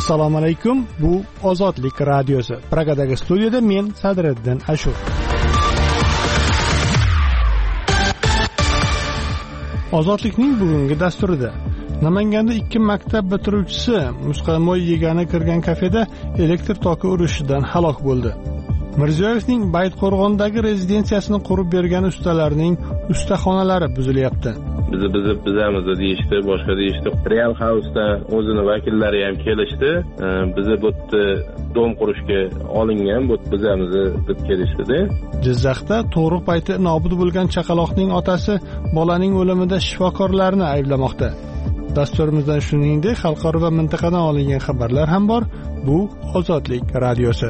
Assalomu alaykum. Bu Ozodlik radiosi. Pragadagi studiyada men Sadriddin Ashur. Ozodlikning bugungi dasturida Namanganda 2 maktab bitiruvchisi muzqaymoq yegani kirgan kafeda elektr toki urishidan halok bo'ldi. Mirziyoyevning Baytqo'rg'ondagi rezidensiyasini qurib bergan ustalarning ustaxonalari buzilyapti. Bizamiz deyishdi, boshqa deyishdi. Real House'dan o'zini vakillari ham kelishdi. Bizni bu dom qurishga olingan, bu bizamiz deb kelishdi. Jizzaxda tug'ruq payti nobud bo'lgan chaqaloqning otasi bolaning o'limida shifokorlarni ayblamoqda. Dasturimizdan shuningdek xalqaro va mintaqadan olingan xabarlar ham bor. Bu Ozodlik radiosi.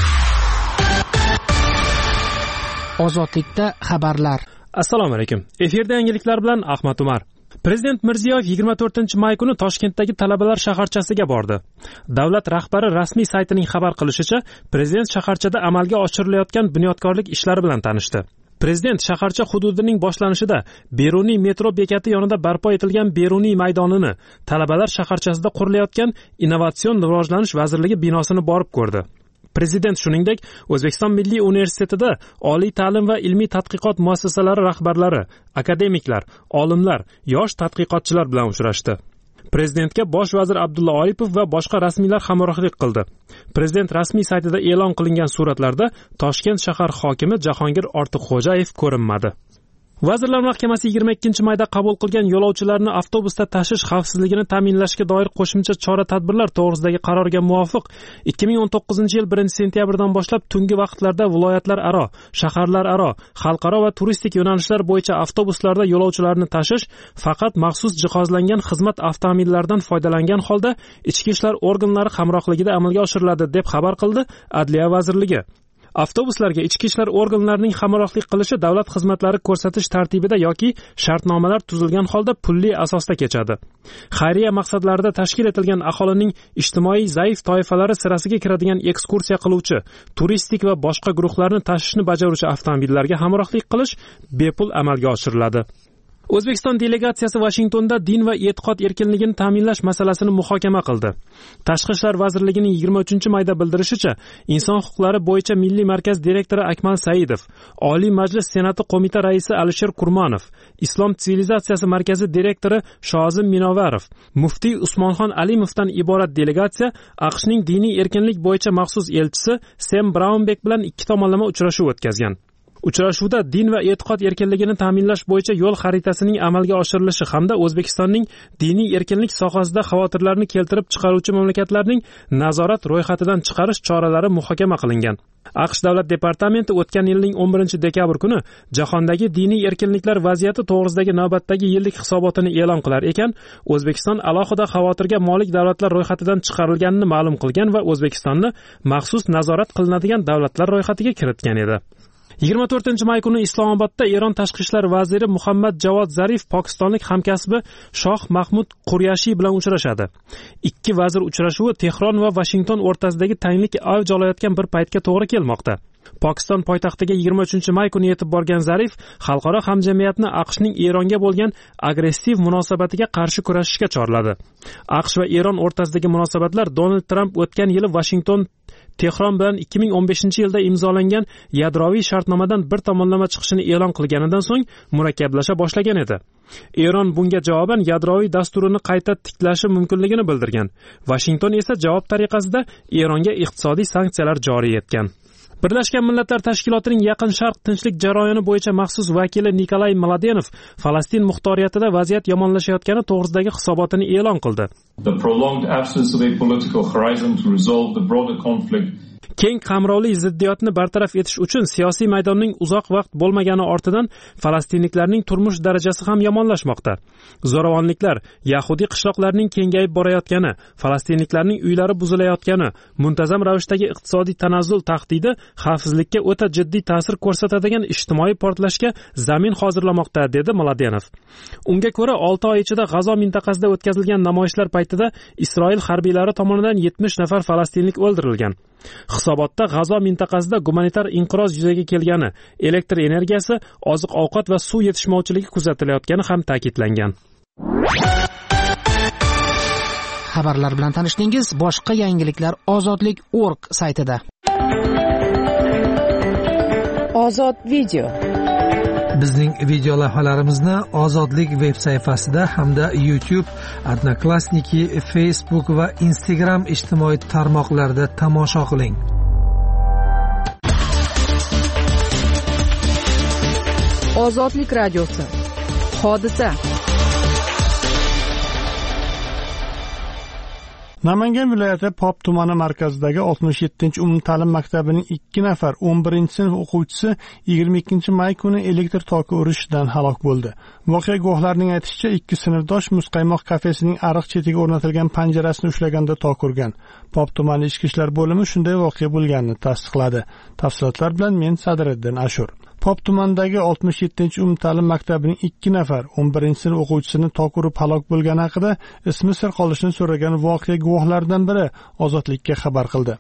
Ozodlikda xabarlar. Assalomu alaykum. Efirda yangiliklar bilan Ahmad Umar. Prezident Mirziyoyev 24-may kuni Toshkentdagi talabalar shaharchasiga bordi. Davlat rahbari rasmiy saytining xabar qilishicha, prezident shaharchada amalga oshirilayotgan bunyodkorlik ishlari bilan tanishdi. Prezident shaharcha hududining boshlanishida Beruniy metro bekati yonida barpo etilgan Beruniy maydonini, talabalar shaharchasida qurilayotgan Innovatsion rivojlanish vazirligi binosini borib ko'rdi. Prezident shuningdek O'zbekiston Milliy universitetida oliy ta'lim va ilmiy tadqiqot muassasalari rahbarlari, akademiklar, olimlar, yosh tadqiqotchilar bilan uchrashdi. Prezidentga bosh vazir Abdulla Oripov va boshqa rasmiylar hamrohlik qildi. Prezident rasmiy saytida e'lon qilingan suratlarda Toshkent shahar hokimi Jahongir Ortiqxo'jayev ko'rinmadi. Vazirlar Mahkamasi 22-mayda qabul qilgan yo'lovchilarni avtobusda tashish xavfsizligini ta'minlashga doir qo'shimcha chora-tadbirlar to'g'risidagi qarorga muvofiq 2019-yil 1-sentyabrdan boshlab tungi vaqtlarda viloyatlararo, shaharlararo, xalqaro va turistik yo'nalishlar bo'yicha avtobuslarda yo'lovchilarni tashish faqat maxsus jihozlangan xizmat avtomobillaridan foydalangan holda ichki ishlar organlari hamrohligida amalga oshiriladi deb xabar qildi Adliya vazirligi. Avtobuslarga ichki ishlar organlarining hamrohlik qilishi davlat xizmatlari ko'rsatish tartibida yoki shartnomalar tuzilgan holda pulli asosda kechadi. Xayriya maqsadlarida tashkil etilgan aholining ijtimoiy zaif toifalari sirasiga kiradigan ekskursiya qiluvchi, turistik va boshqa guruhlarni tashishni bajaruvchi avtomobillarga hamrohlik qilish bepul amalga oshiriladi. O'zbekiston delegatsiyasi Washingtonda din va e'tiqod erkinligini ta'minlash masalasini muhokama qildi. Tashqi ishlar vazirligining 23-mayda bildirishicha, Inson huquqlari bo'yicha Milliy markaz direktori Akmal Saidov, Oliy Majlis Senati qo'mita raisi Alisher Kurmanov, Islom sivilizatsiyasi markazi direktori Shozim Minovarov, muftiy Usmonxon Alimovdan iborat delegatsiya AQShning diniy erkinlik bo'yicha maxsus elchisi Sam Braunbek bilan 2 tomonlama uchrashuv o'tkazgan. Uchrashuvda din va e'tiqod erkinligini ta'minlash bo'yicha yo'l xaritasining amalga oshirilishi hamda O'zbekistonning diniy erkinlik sohasida xavotirlarni keltirib chiqaruvchi mamlakatlarning nazorat ro'yxatidan chiqarish choralari muhokama qilingan. AQSh Davlat departamenti o'tgan yilning 11-dekabr kuni jahondagi diniy erkinliklar vaziyati to'g'risidagi navbatdagi yillik hisobotini e'lon qilar ekan, O'zbekiston alohida xavotirga molik davlatlar ro'yxatidan chiqarilganini ma'lum qilgan va O'zbekistonni maxsus nazorat qilinadigan davlatlar ro'yxatiga kiritgan edi. 24-may kuni Islomobodda Eron tashqi ishlar vaziri Muhammad Javod Zarif pokistonlik hamkasbi Shoh Mahmud Quryashi bilan uchrashadi. Ikki vazir uchrashuvi Tehron va Washington o'rtasidagi tanglik avj olayotgan bir paytga to'g'ri kelmoqda. Pokiston poytaxtiga 23-may kuni yetib borgan Zarif xalqaro hamjamiyatni AQShning Eronga bo'lgan agressiv munosabatiga qarshi kurashishga chorladi. AQSh va Eron o'rtasidagi munosabatlar Donald Tramp o'tgan yili Washington Tehron bilan 2015-yilda imzolangan yadroviy shartnomadan bir tomonlama chiqishini e'lon qilganidan so'ng murakkablasha boshlagan edi. Eron bunga javoban yadroviy dasturini qayta tiklashi mumkinligini bildirgan. Washington esa javob tariqasida Eronga iqtisodiy sanksiyalar joriy etgan. Birlashgan Millatlar Tashkilotining Yaqin Sharq tinchlik jarayoni bo'yicha maxsus vakili Nikolay Mladenov Falastin muxtoriyatida vaziyat yomonlashayotgani to'g'risidagi hisobotini e'lon qildi. The prolonged absence of a political horizon to resolve the broader conflict keng qamrovli ziddiyatni bartaraf etish uchun siyosiy maydonning uzoq vaqt bo'lmagani ortidan falastinliklarning turmush darajasi ham yomonlashmoqda. Zo'ravonliklar, Yahudi qishloqlarining kengayib borayotgani, falastinliklarning uylari buzilayotgani, muntazam ravishdagi iqtisodiy tanazzul tahdidi xavfsizlikka o'ta jiddiy ta'sir ko'rsatadigan ijtimoiy portlashga zamin hozirlamoqda, dedi Mladenov. Unga ko'ra 6 oy ichida G'azo mintaqasida o'tkazilgan namoyishlar paytida Isroil harbiylari tomonidan 70 nafar falastinlik o'ldirilgan. Hisobotda G'azo mintaqasida gumanitar inqiroz yuzaga kelgani, elektr energiyasi, oziq-ovqat va suv yetishmovchiligi kuzatilayotgani ham ta'kidlangan. xabarlar bilan tanishdingiz. Boshqa yangiliklar ozodlik.org saytida. Ozod video. Bizning video lavhalarimizni Ozodlik veb sayfasida hamda YouTube, Odnoklassniki, Facebook va Instagram ijtimoiy tarmoqlarida tomosha qiling. Ozodlik radiosi. Hodisa. Namangan viloyati Pop tumani markazidagi 67-umumta'lim maktabining 2 nafar 11-sinf o'quvchisi 22-may kuni elektr toki urishidan halok bo'ldi. Voqea guvohlarining aytishicha, 2 sinfdosh Muzqaymoq kafesining ariq chetiga o'rnatilgan panjarasini ushlaganda tok urgan. Pop tumani ichki ishlar bo'limi shunday voqea bo'lganini tasdiqladi. Tafsilotlar bilan men Sadiriddin Ashur. Pop tumanidagi 67-umumta'lim maktabining 2 nafar 11-sinf o'quvchisini tok urib halok bo'lgani haqida ismi sir qolishini so'ragan voqea guvohlaridan biri Ozodlikka xabar qildi.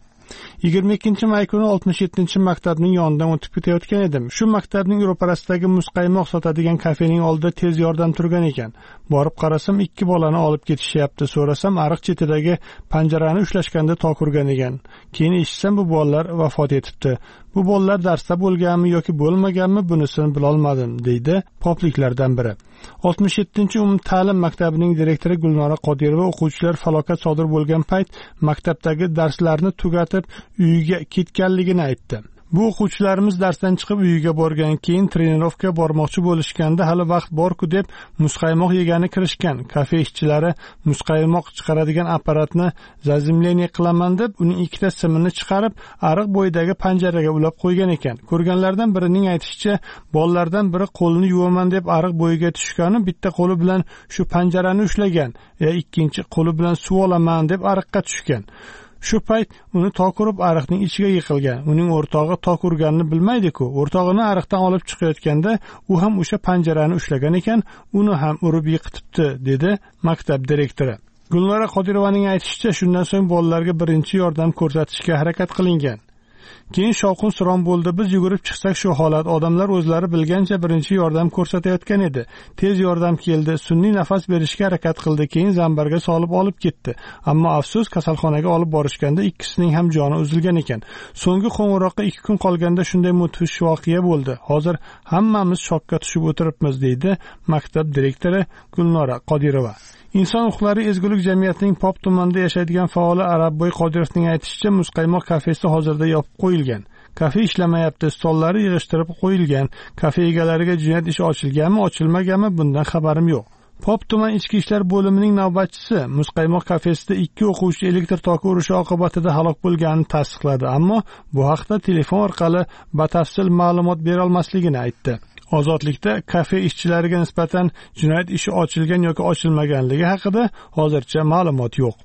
22-may kuni 67-maktabning yonidan o'tib ketayotgan edim. Shu maktabning ro'parasidagi muzqaymoq sotadigan kafening oldida tez yordam turgan ekan. Borib qarasam, 2 bolani olib ketishyapti. So'rasam, ariq chetidagi panjarani ushlashganda tok urgan ekan. Keyin eshitsam, bu bolalar vafot etibdi. Bu bolalar darsda bo'lganmi yoki bo'lmaganmi, bunisini bila olmadim, deydi popliklardan biri. 67-umumta'lim maktabining direktori Gulnora Qodirova o'quvchilar falokat sodir bo'lgan payt maktabdagi darslarni tugatib uyiga ketganligini aytdi. Bu o'quvchilarimiz darsdan chiqib uyiga borgan, keyin trenirovka bormoqchi bo'lishganda hali vaqt bor-ku deb muzqaymoq yegani kirishgan. Kafe ishchilari muzqaymoq chiqaradigan apparatni zazimleniya qilaman deb uning 2ta simini chiqarib ariq bo'yidagi panjaraga ulab qo'ygan ekan. Ko'rganlardan birining aytishicha, bolalardan biri qo'lini yuvaman deb ariq bo'yiga tushgani, bitta qo'li bilan shu panjarani ushlagan, ikkinchi qo'li bilan suv olaman deb ariqqa tushgan. Shu payt uni tok urib ariqning ichiga yiqilgan. Uning o'rtog'i tok urganini bilmaydi-ku. O'rtog'ini ariqdan olib chiqayotganda u ham o'sha panjarani ushlagan ekan, uni ham urib yiqitibdi, dedi maktab direktori. Gulnora Qodirovaning aytishicha, shundan so'ng bolalarga birinchi yordam ko'rsatishga harakat qilingan. Keyin shovqin-suron bo'ldi. Biz yugurib chiqsak shu holat, odamlar o'zlari bilgancha birinchi yordam ko'rsatayotgan edi. Tez yordam keldi, sun'iy nafas berishga harakat qildi, keyin zambarga solib olib ketdi. Ammo afsus, kasalxonaga olib borishganda ikkisining ham joni uzilgan ekan. So'nggi qo'ng'iroqqa 2 kun qolganda shunday mudhish voqea bo'ldi. Hozir hammamiz shokka tushib o'tiribmiz, deydi maktab direktori Gulnora Qodirova. Inson huquqlari ezgulik jamiyatining Pop tumanida yashaydigan faoli Arabboy Qodirovning aytishicha, Muzqaymoq kafesi hozirda yopib qo'yilgan. Kafe ishlamayapti, stollari yig'ishtirib qo'yilgan. Kafe egalariga jinoyat ishi ochilganmi, ochilmaganmi, bundan xabarim yo'q. Pop tuman ichki ishlar bo'limining navbatchisi Muzqaymoq kafesida 2 o'quvchi elektr toki urishi oqibatida halok bo'lganini tasdiqladi, ammo bu haqda telefon orqali batafsil ma'lumot bera olmasligini aytdi. Ozodlikda kafe ishchilariga nisbatan jinoyat ishi ochilgan yoki ochilmaganligi haqida hozircha ma'lumot yo'q.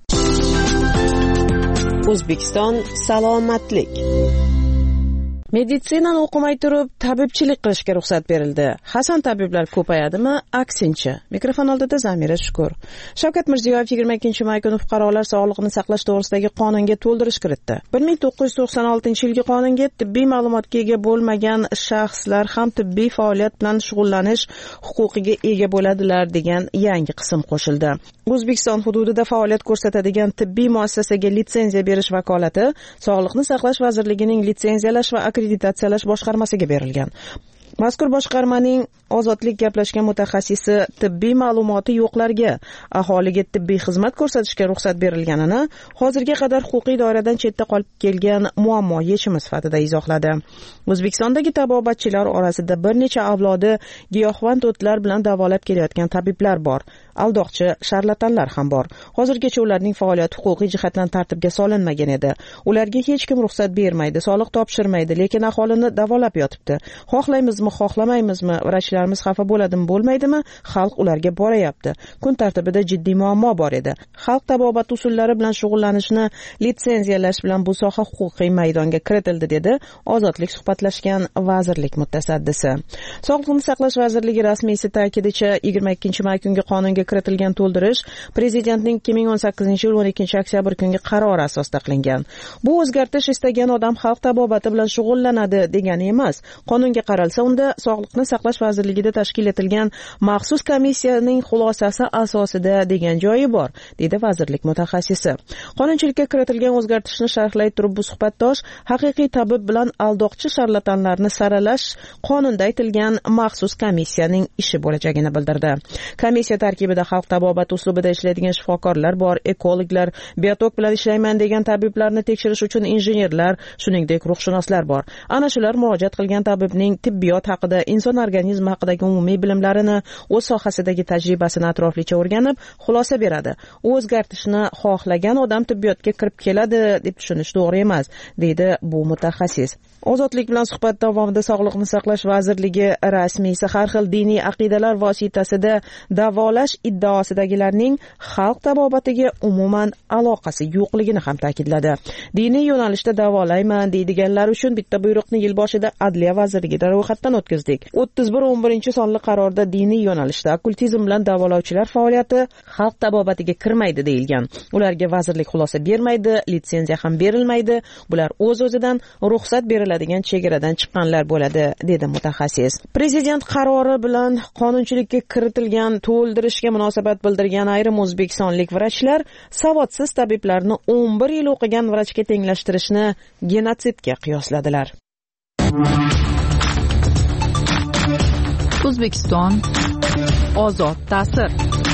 O'zbekiston salomatlik. Meditsinani o'qimay turib tabibchilik qilishga ruxsat berildi. Hasan tabiblar ko'payadimi? Aksincha. Mikrofon oldida Zamira Shukur. Shavkat Mirziyoyev 22-may kuni fuqarolar sog'liqni saqlash to'g'risidagi qonunga to'ldirish kiritdi. 1996-yilgi qonunga tibbiy ma'lumotga ega bo'lmagan shaxslar ham tibbiy faoliyat bilan shug'ullanish huquqiga ega bo'ladilar degan yangi qism qo'shildi. O'zbekiston hududida faoliyat ko'rsatadigan tibbiy muassasaga litsenziya berish vakolati Sog'liqni saqlash vazirligining litsenziyalash va akkreditatsiyalash boshqarmasiga berilgan. Mazkur boshqarmaning Ozodlik gaplashgan mutaxassisi tibbiy ma'lumoti yo'qlarga aholiga tibbiy xizmat ko'rsatishga ruxsat berilganini hozirga qadar huquqiy doiradan chetda qolib kelgan muammo yechimi sifatida izohladi. O'zbekistondagi tabobatchilar orasida bir necha avlodi giyohvand o'tlar bilan davolab kelayotgan tabiblar bor. Aldoqchi, sharlatanlar ham bor. Hozirgacha ularning faoliyati huquqiy jihatdan tartibga solinmagan edi. Ularga hech kim ruxsat bermaydi, soliq topshirmaydi, lekin aholini davolab yotibdi. Xohlaymizmi, xohlamaymizmi, vrachlarimiz xafa bo'ladimi, bo'lmaydimi, xalq ularga borayapti. Kun tartibida jiddiy muammo bor edi. Xalq tabobat usullari bilan shug'ullanishni litsenziyalash bilan bu soha huquqiy maydonga kiritildi, dedi Ozodlik suhbatlashgan vazirlik mutasaddisi. Sog'liqni saqlash vazirligi rasmiysi ta'kidicha 22-may kungi qonunga kiritilgan to'ldirish prezidentning 2018-yil 12-oktyabr kungi qarori asosida qilingan. Bu o'zgartirish istagan odam xalq tabobati bilan shug'ullanadi degani emas. Qonunga qaralsa, unda Sog'liqni saqlash vazirligida tashkil etilgan maxsus komissiyaning xulosasi asosida degan joyi bor, dedi vazirlik mutaxassisi. Qonunchilikka kiritilgan o'zgartirishni sharhlay turib bu suhbatdosh haqiqiy tabib bilan aldoqchi sharlatanlarni saralash qonunda aytilgan maxsus komissiyaning ishi bo'lajagini bildirdi. Komissiya tarkibida xalq tabobati uslubida ishlaydigan shifokorlar bor, ekologlar, biotok bilan ishlayman degan tabiblarni tekshirish uchun injenerlar, shuningdek ruhshunoslar bor. Ana shular murojaat qilgan tabibning tibbiyot haqida, inson organizmi haqidagi umumiy bilimlarini, o'z sohasidagi tajribasini atroflicha o'rganib, xulosa beradi. O'zgartishni xohlagan odam tibbiyotga kirib keladi deb tushunish to'g'ri emas, deydi bu mutaxassis. Ozodlik bilan suhbat davomida Sog'liqni saqlash vazirligi rasmiysi har xil diniy aqidalar vositasida davolash iddaosidagilarning xalq tabobatiga umuman aloqasi yo'qligini ham ta'kidladi. Diniy yo'nalishda davolayman deydiganlar uchun bitta buyruqni yil boshida Adliya vazirligida ro'yxatdan o'tkazdik. 31-11 sonli qarorda diniy yo'nalishda okkultizm bilan davolovchilar faoliyati xalq tabobatiga kirmaydi deyilgan. Ularga vazirlik xulosa bermaydi, litsenziya ham berilmaydi. Bular o'z-o'zidan ruxsat beriladigan chegaradan chiqqanlar bo'ladi, dedi mutaxassis. Prezident qarori bilan qonunchilikka kiritilgan to'ldirishga munosabat bildirgan ayrim o'zbekistonlik vrachlar savodsiz tabiblarni 11 yil o'qigan vrachga tenglashtirishni genotsidga qiyosladilar. O'zbekiston ozod ta'sir.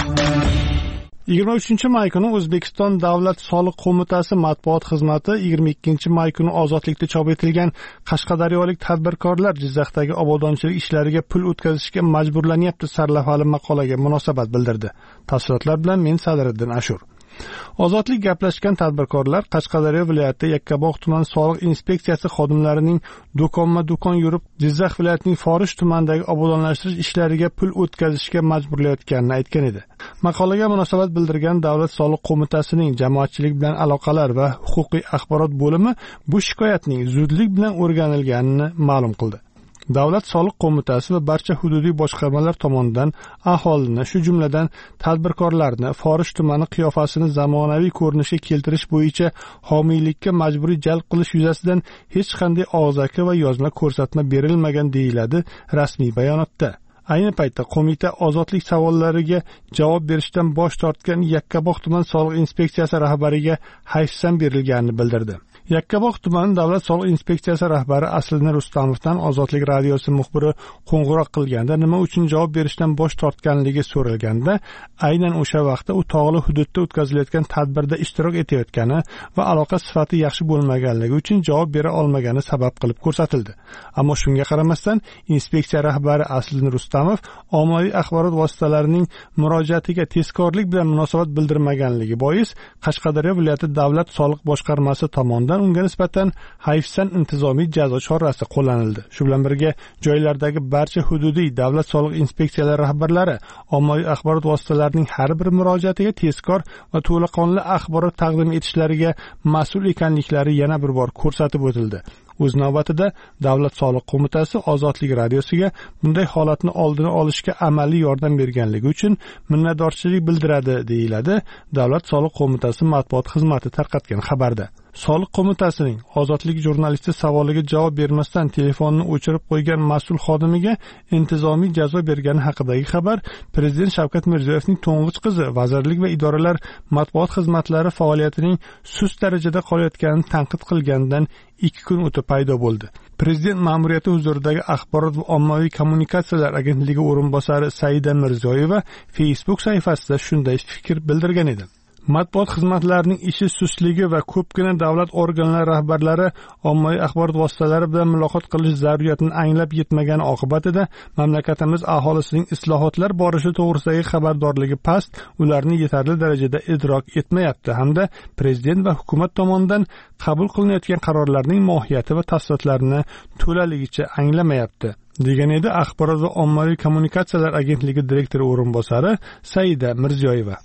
23-may kuni O'zbekiston Davlat soliq qo'mitasi matbuot xizmati 22-may kuni ozodlikda chop etilgan qashqadaryolik tadbirkorlar Jizzaxdagi obodonchilik ishlariga pul o'tkazishga majburlanyapti sarlavhali maqolaga munosabat bildirdi. Tafsilotlar bilan men Sadriddin Ashur. Ozodlik gaplashgan tadbirkorlar Qashqadaryo viloyati Yakkabog' tuman soliq inspeksiyasi xodimlarining do'konma-do'kon yurib, Jizzax viloyatining Forish tumanidagi obodonlashtirish ishlariga pul o'tkazishga majburlayotganini aytgan edi. Maqolaga munosabat bildirgan Davlat soliq qo'mitasining jamoatchilik bilan aloqalar va huquqiy axborot bo'limi bu shikoyatning zudlik bilan o'rganilganini ma'lum qildi. Davlat soliq qo'mitasi va barcha hududiy boshqarmalar tomonidan aholini, shu jumladan tadbirkorlarni Forish tumani qiyofasini zamonaviy ko'rinishga keltirish bo'yicha homiylikka majburiy jalb qilish yuzasidan hech qanday og'zaki va yozma ko'rsatma berilmagan deyiladi rasmiy bayonotda. Ayni paytda qo'mita ozodlik savollariga javob berishdan bosh tortgan Yakkabog' tuman soliq inspeksiyasi rahbariga hayfsan berilganini bildirdi. Yakkabog' tuman davlat soliq inspeksiyasi rahbari Asliddin Rustamovdan Ozodlik radiosi muxbiri qo'ng'iroq qilganda nima uchun javob berishdan bosh tortganligi so'ralganda, aynan o'sha vaqtda u tog'li hududda o'tkazilayotgan tadbirda ishtirok etayotgani va aloqa sifati yaxshi bo'lmaganligi uchun javob bera olmagani sabab qilib ko'rsatildi. Ammo shunga qaramasdan inspeksiya rahbari Asliddin Rustamov ommaviy axborot vositalarining murojaatiga tezkorlik bilan munosabat bildirmaganligi bois Qashqadaryo viloyati davlat soliq boshqarmasi tomonidan unga nisbatan hayfsan intizomiy jazo chorasi qo'llanildi. Shu bilan birga joylardagi barcha hududiy davlat soliq inspeksiyalari rahbarlari ommaviy axborot vositalarining har bir murojaatiga tezkor va to'laqonli axborot taqdim etishlariga mas'ul ekanliklari yana bir bor ko'rsatib o'tildi. O'z navbatida Davlat soliq qo'mitasi Ozodlik radiosiga bunday holatni oldini olishga amaliy yordam berganligi uchun minnatdorchilik bildiradi, deyiladi Davlat soliq qo'mitasi matbuot xizmati tarqatgan xabarda. Soliq qo'mitasining Ozodlik jurnalisti savoliga javob bermasdan telefonni o'chirib qo'ygan mas'ul xodimiga intizomiy jazo bergani haqidagi xabar Prezident Shavkat Mirziyoyevning to'ng'ich qizi vazirlik va idoralar matbuot xizmatlari faoliyatining sust darajada qolayotganini tanqid qilganidan 2 kun o'tib paydo bo'ldi. Prezident ma'muriyati huzuridagi axborot va ommaviy kommunikatsiyalar agentligi o'rinbosari Saida Mirziyoyeva Facebook sahifasida shunday fikr bildirgan edi. Matbuot xizmatlarining ishi sustligi va ko'pgina davlat organlari rahbarlari ommaviy axborot vositalari bilan muloqot qilish zaruriyatini anglab yetmagani oqibatida mamlakatimiz aholisining islohotlar borishi to'g'risidagi xabardorligi past, ularni yetarli darajada idrok etmayapti hamda prezident va hukumat tomonidan qabul qilinayotgan qarorlarning mohiyati va tafsilotlarini to'laligicha anglamayapti, degan edi Axborot va ommaviy kommunikatsiyalar agentligi direktori o'rinbosari Saida Mirziyoyeva.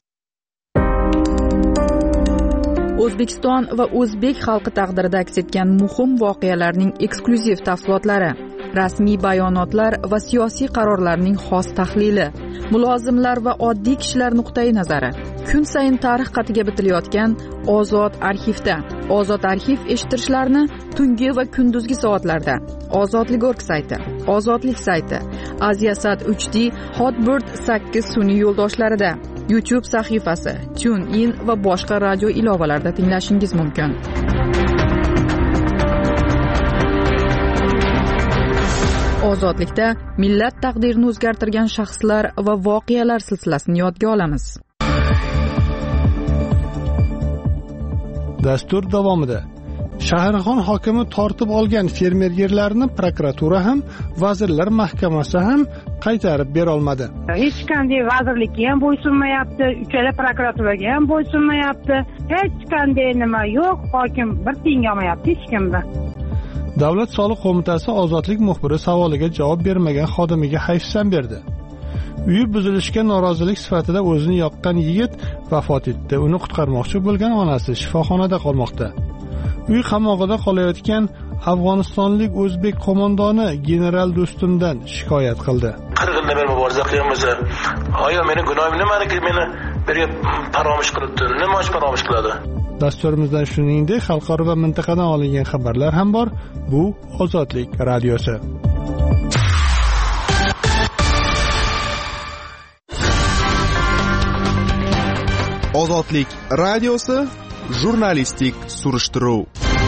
O'zbekiston va o'zbek xalqi taqdirida aks etgan muhim voqealarning eksklyuziv tafsilotlari. rasmiy bayonotlar va siyosiy qarorlarning xos tahlili, mulozimlar va oddiy kishilar nuqtai nazari. Kun sayin tarix qatiga bitilayotgan Ozod arxivda. Ozod arxiv eshittirishlarni tungi va kunduzgi soatlarda. Ozodlik.org sayti, Ozodlik sayti, Aziasat 3D, Hotbird 8 sun'iy yo'ldoshlarida, YouTube sahifasi, TuneIn va boshqa radio ilovalarida tinglashingiz mumkin. Ozodlikda millat taqdirini o'zgartirgan shaxslar va voqealar silsilasini yodga olamiz. Dastur davomida Shahrixon hokimi tortib olgan fermer yerlarini prokuratura ham, vazirlar mahkamasi ham qaytarib bera olmadi. Hech qanday vazirlikka ham bo'ysunmayapti, uchala prokuraturaga ham bo'ysunmayapti. Hech qanday nima yo'q, hokim bir tiyin olmayapti hech kimda. Davlat soliq qo'mitasi Ozodlik muxbiri savoliga javob bermagan xodimiga hayfsan berdi. Uyi buzilishga norozilik sifatida o'zini yoqqan yigit vafot etdi. Uni qutqarmoqchi bo'lgan onasi shifoxonada qolmoqda. Uy qamog'ida qolayotgan Afg'onistonlik o'zbek qo'mondoni general Do'stumdan shikoyat qildi. 40 yildan beri muboraza qilyapmiz. Ayol meni gunohim nimaniki, meni birga paromish qilibdi. Nima uchun paromish qiladi? Dasturimizdan shuningdek xalqaro va mintaqadan olingan xabarlar ham bor. Bu Ozodlik radiosi. Ozodlik radiosi jurnalistik surishtiruv.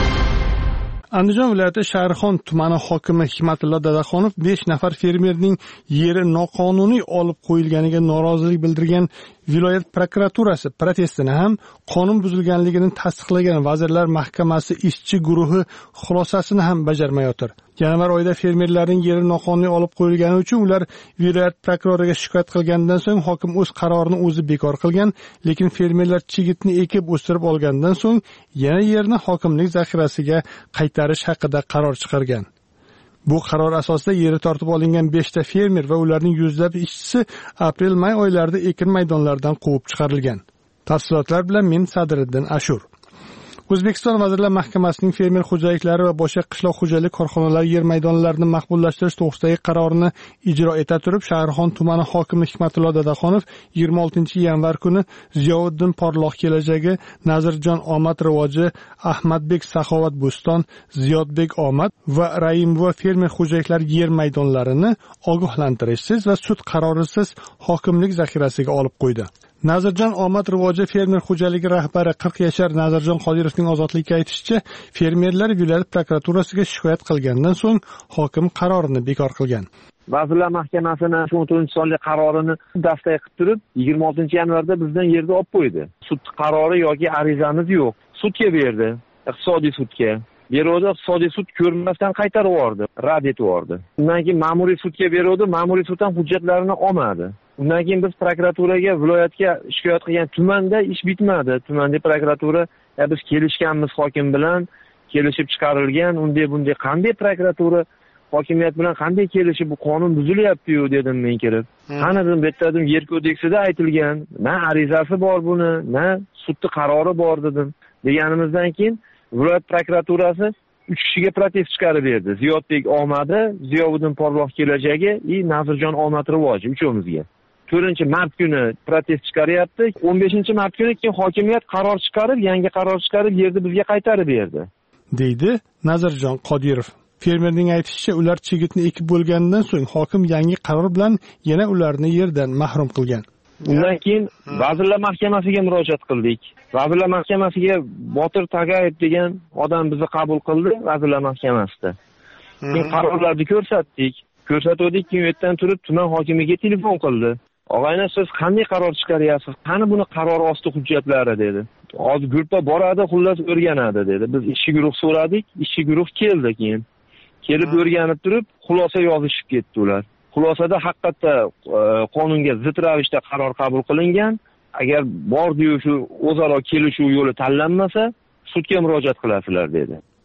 Andijon viloyati Shahrixon tumani hokimi Hikmatilla Dadaxonov 5 nafar fermerning yeri noqonuniy olib qo'yilganiga norozilik bildirgan viloyat prokuraturasi protestini ham qonun buzilganligini tasdiqlagan Vazirlar Mahkamasi ishchi guruhi xulosasini ham bajarmayotir. Yanvar oyida fermerlarning yeri noqonuniy olib qo'yilgani uchun ular viloyat prokuroriga shikoyat qilgandan so'ng hokim o'z qarorini o'zi bekor qilgan, lekin fermerlar chigitni ekib o'stirib olgandan so'ng yana yerni hokimlik zaxirasiga qaytarish haqida qaror chiqargan. Bu qaror asosida yeri tortib olingan 5 ta fermer va ularning yuzlab ishchisi aprel-may oylarida ekin maydonlaridan quvib chiqarilgan. Tafsilotlar bilan men Sadriddin Ashur. O'zbekiston Vazirlar Mahkamasining fermer xo'jaliklari va boshqa qishloq xo'jalik korxonalari yer maydonlarini maqbullashtirish to'g'risidagi qarorini ijro eta turib, Shahrixon tumani hokimi Hikmatilla Dadaxonov 26-yanvar kuni Ziyovuddin Porloq kelajagi, Nazirjon Omad rivoji, Ahmadbek Saxovat Bo'ston, Ziyodbek Omad va Raimova fermer xo'jaliklari yer maydonlarini ogohlantirishsiz va sud qarorisiz hokimlik zaxirasiga olib qo'ydi. Nazirjon Omad rivoji fermer xo'jaligi rahbari 40 yashar Nazirjon Qodirovning Ozodlikka aytishicha, fermerlar viloyat prokuraturasiga shikoyat qilgandan so'ng hokim qarorini bekor qilgan. Vazirlar Mahkamasining 14-sonli qarorini daftar qilib turib, 26-yanvarda bizdan yerni olib qo'ydi. Sud qarori yoki arizamiz yo'q. Sudga berdi, iqtisodiy sudga. Berodi, iqtisodiy sud ko'rmasdan qaytarib yubordi, rad etib yubordi. Undan keyin ma'muriy sudga berodi, ma'muriy suddan hujjatlarini olmadi. Undan keyin biz prokuraturaga, viloyatga shikoyat qilgan, tumanda ish bitmadi. Tumanda prokuratura, biz kelishganmiz hokim bilan, kelishib chiqarilgan, bunday qanday prokuratura hokimiyat bilan qanday kelishib, bu qonun buzilyapti-yu dedim men kirib. Qani dedim, bu yerda yer kodeksida aytilgan, na arizasi bor buni, na sudning qarori bor dedim. Deganimizdan keyin viloyat prokuraturasi 3 kishiga protest chiqarib berdi. Ziyodbek Omadi, Ziyovuddin Porloq kelajagi va Nazirjon Omad rivoji uchomizga. 4-mart kuni protest chiqaryapti. 15-mart kuni keyin hokimiyat qaror chiqarib, yangi qaror chiqarib yerni bizga qaytarib berdi, deydi Nazirjon Qodirov. Fermerning aytishicha, ular chigitni ekib bo'lgandan so'ng hokim yangi qaror bilan yana ularni yerdan mahrum qilgan. Undan keyin Vazirlar Mahkamasiga murojaat qildik. Vazirlar Mahkamasiga Botir Tagayev degan odam bizni qabul qildi Vazirlar Mahkamasida. Keyin qarorlarni ko'rsatdik. Ko'rsatdik, keyin yerdan turib tuman hokimiga telefon qildi. Og'ayna, siz qanday qaror chiqaryapsiz? Qani buni qaror osti hujjatlari dedi. Hozir gruppa boradi, xullas o'rganadi dedi. Biz ishchi guruh so'radik, ishchi guruh keldi keyin. Kelib o'rganib turib, xulosa yozishib ketdi ular. Xulosada haqiqatda qonunga zid ravishda qaror qabul qilingan. Agar bordi-yu shu o'zaro kelishuv yo'li tanlanmasa, sudga murojaat qilasizlar dedi.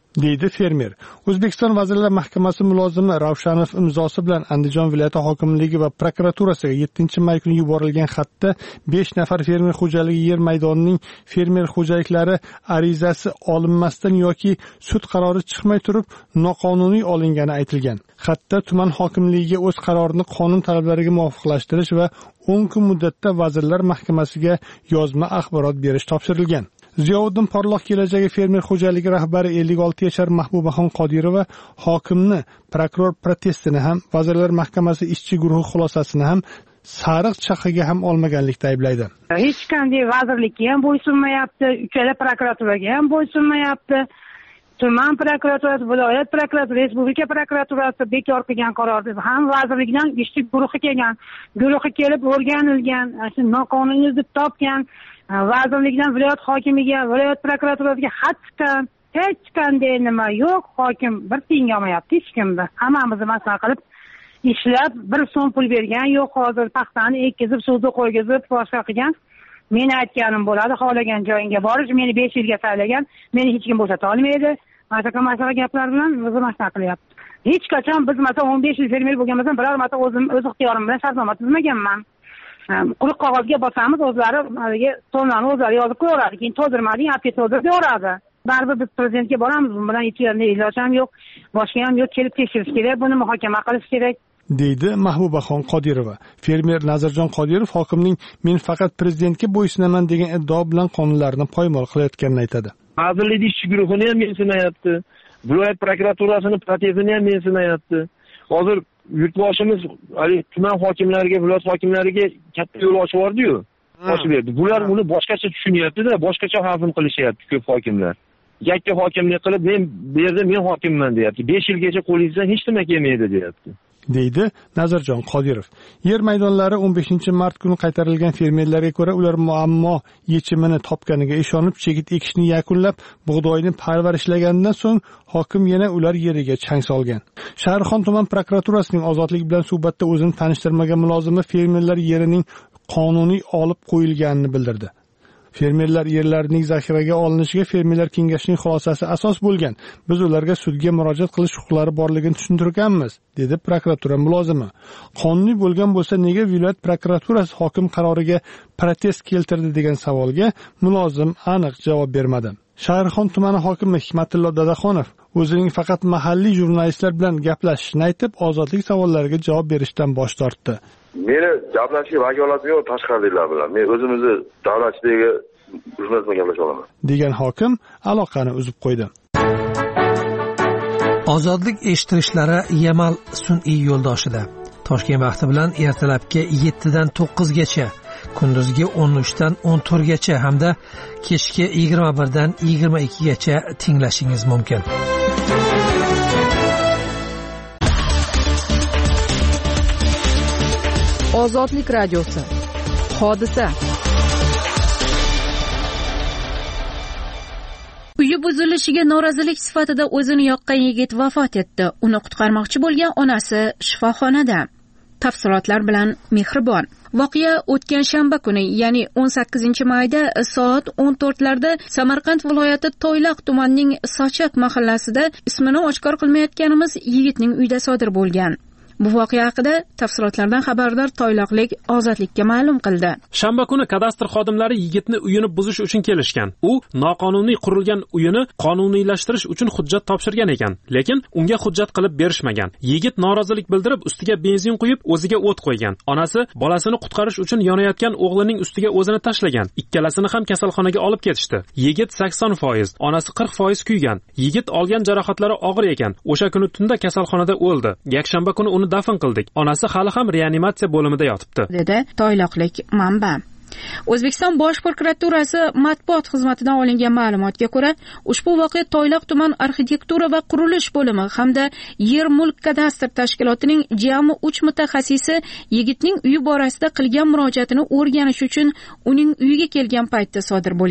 deydi fermer. O'zbekiston Vazirlar Mahkamasi mulozimi Ravshanov imzosi bilan Andijon viloyati hokimligi va prokuraturasiga 7-may kuni yuborilgan xatda 5 nafar fermer xo'jaligi yer maydonining fermer xo'jaliklari arizasi olinmasdan yoki sud qarori chiqmay turib noqonuniy olingani aytilgan. Xatda tuman hokimligiga o'z qarorini qonun talablariga muvofiqlashtirish va 10 kun muddatda Vazirlar Mahkamasiga yozma axborot berish topshirilgan. Ziyovuddin Porloq kelajagi fermer xo'jaligi rahbari 56 yashar Mahbubaxon Qodirova hokimni, prokuror protestini ham, Vazirlar Mahkamasi ishchi guruhi xulosasini ham sariq chaqaga ham olmaganlikda ayblaydi. Hech qanday vazirlikka ham bo'ysunmayapti, uchala prokuraturaga ham bo'ysunmayapti. Tuman prokuraturasi, viloyat prokuraturasi, respublika prokuraturasi bekor qilgan qarorni ham vazirlikdan ishchi guruhi kelgan, guruhi kelib o'rganilgan, shu noqonuniy deb topgan, vazirlikdan viloyat hokimiga, viloyat prokuraturasiga xat chiqqan. Hech qanday nima yo'q, hokim bir tiyin olmayapti hech kimda. Hammamizni maslahat qilib ishlab 1 so'm pul bergan yo'q, hozir paxtani ekkizib, suvda qo'ygizib, boshqa qilgan. Meni aytganim bo'ladi, xohlagan joyingga borish, meni 5 yilga saylagan, meni hech kim bo'shata olmaydi. Masaka gaplar bilan o'zi maslahat qilyapti. Hech qachon biz masalan 15 yil fermer bo'lganimizdan biror marta o'z ixtiyorim bilan shartnoma tuzmaganman. Quruq qog'ozga bosamiz, o'zlari sonlarni o'zlari yozib qo'yadi, keyin to'ldirmading, olib ketaveradi deyoradi. Baribir biz prezidentga boramiz, bu bilan hech yerda iloj ham yo'q, boshqa ham yo'q, kelib tekshirish kerak, buni muhokama qilish kerak. deydi Mahbubaxon Qodirova. Fermer Nazarjon Qodirov hokimning men faqat prezidentga bo'ysunaman degan iddao bilan qonunlarni poymol qilayotganini aytadi. Vazirlik ishchi guruhini ham mensinayapti. Viloyat prokuraturasini protezini ham mensinayapti. Hozir yurtboshimiz tuman hokimlariga, viloyat hokimlariga katta yo'l ochib yubordi-yu. Ochib berdi. Bular uni boshqacha tushunyapti-da, boshqacha hazm qilishyapti ko'p hokimlar. Yakka hokimlik qilib, men bu yerda men hokimman deyapti. 5 yilgacha qo'lingizdan hech nima kelmaydi deyapti. deydi Nazarjon Qodirov. Yer maydonlari 15-mart kuni qaytarilgan fermerlarga ko'ra, ular muammo yechimini topganiga ishonib chigit ekishni yakunlab, bug'doyni parvarishlagandan so'ng hokim yana ular yeriga chang solgan. Shahrixon tuman prokuraturasining Ozodlik bilan suhbatda o'zini tanishtirmagan mulozimi fermerlar yerining qonuniy olib qo'yilganini bildirdi. Fermerlar yerlarining zaxiraga olinishiga fermerlar kengashining xulosasi asos bo'lgan. Biz ularga sudga murojaat qilish huquqlari borligini tushuntirganmiz, dedi prokuratura mulozimi. Qonuniy bo'lgan bo'lsa nega viloyat prokuraturasi hokim qaroriga protest keltirdi degan savolga mulozim aniq javob bermadi. Shahrixon tumani hokimi Hikmatillo Dadaxonov o'zining faqat mahalliy jurnalistlar bilan gaplashishini aytib, ozodlik savollariga javob berishdan bosh tortdi. Meni gaplashishga vakolatim yo'q tashqaridagilar bilan. Men o'zimizni davlatchilarga jurnalist bilan gaplasha olaman, degan hokim aloqani uzib qo'ydi. Ozodlik eshittirishlari Yamal sun'iy yo'ldoshida. Toshkent vaqti bilan ertalabki 7 dan 9 gacha, kunduzgi 13 dan 14 gacha hamda kechki 21 dan 22 gacha tinglashingiz mumkin. Ozodlik radiosi. Hodisa. Uyi buzilishiga norozilik sifatida o'zini yoqqan yigit vafot etdi. Uni qutqarmoqchi bo'lgan onasi shifoxonada. Tafsilotlar bilan Mehribon. Voqea o'tgan shanba kuni, ya'ni 18-mayda soat 14larda Samarqand viloyati Toyloq tumanining Sochak mahallasida ismini oshkor qilmayotganimiz yigitning uyida sodir bo'lgan. Bu voqea haqida tafsilotlardan xabardor toyloqlik Ozodlikka ma'lum qildi. Shanba kuni kadastr xodimlari yigitni uyini buzish uchun kelishgan. U noqonuniy qurilgan uyini qonuniylashtirish uchun hujjat topshirgan ekan, lekin unga hujjat qilib berishmagan. Yigit norozilik bildirib, ustiga benzin quyib, o'ziga o't qo'ygan. Onasi bolasini qutqarish uchun yonayotgan o'g'lining ustiga o'zini tashlagan. Ikkalasini ham kasalxonaga olib ketishdi. Yigit 80%, onasi 40% kuygan. Yigit olgan jarohatlari og'ir ekan. O'sha kuni tunda kasalxonada o'ldi. Yakshanba kuni uni dafn qildik. Onasi hali ham reanimatsiya bo'limida yotibdi, dedi toyloqlik manba. O'zbekiston Bosh prokuraturasi matbuot xizmatidan olingan ma'lumotga ko'ra, ushbu voqea Toyloq tuman arxitektura va qurilish bo'limi hamda yer mulk kadastr tashkilotining jami 3 mutaxassisi yigitning uyi borasida qilgan murojaatini o'rganish uchun uning uyiga kelgan paytda sodir bo'lgan.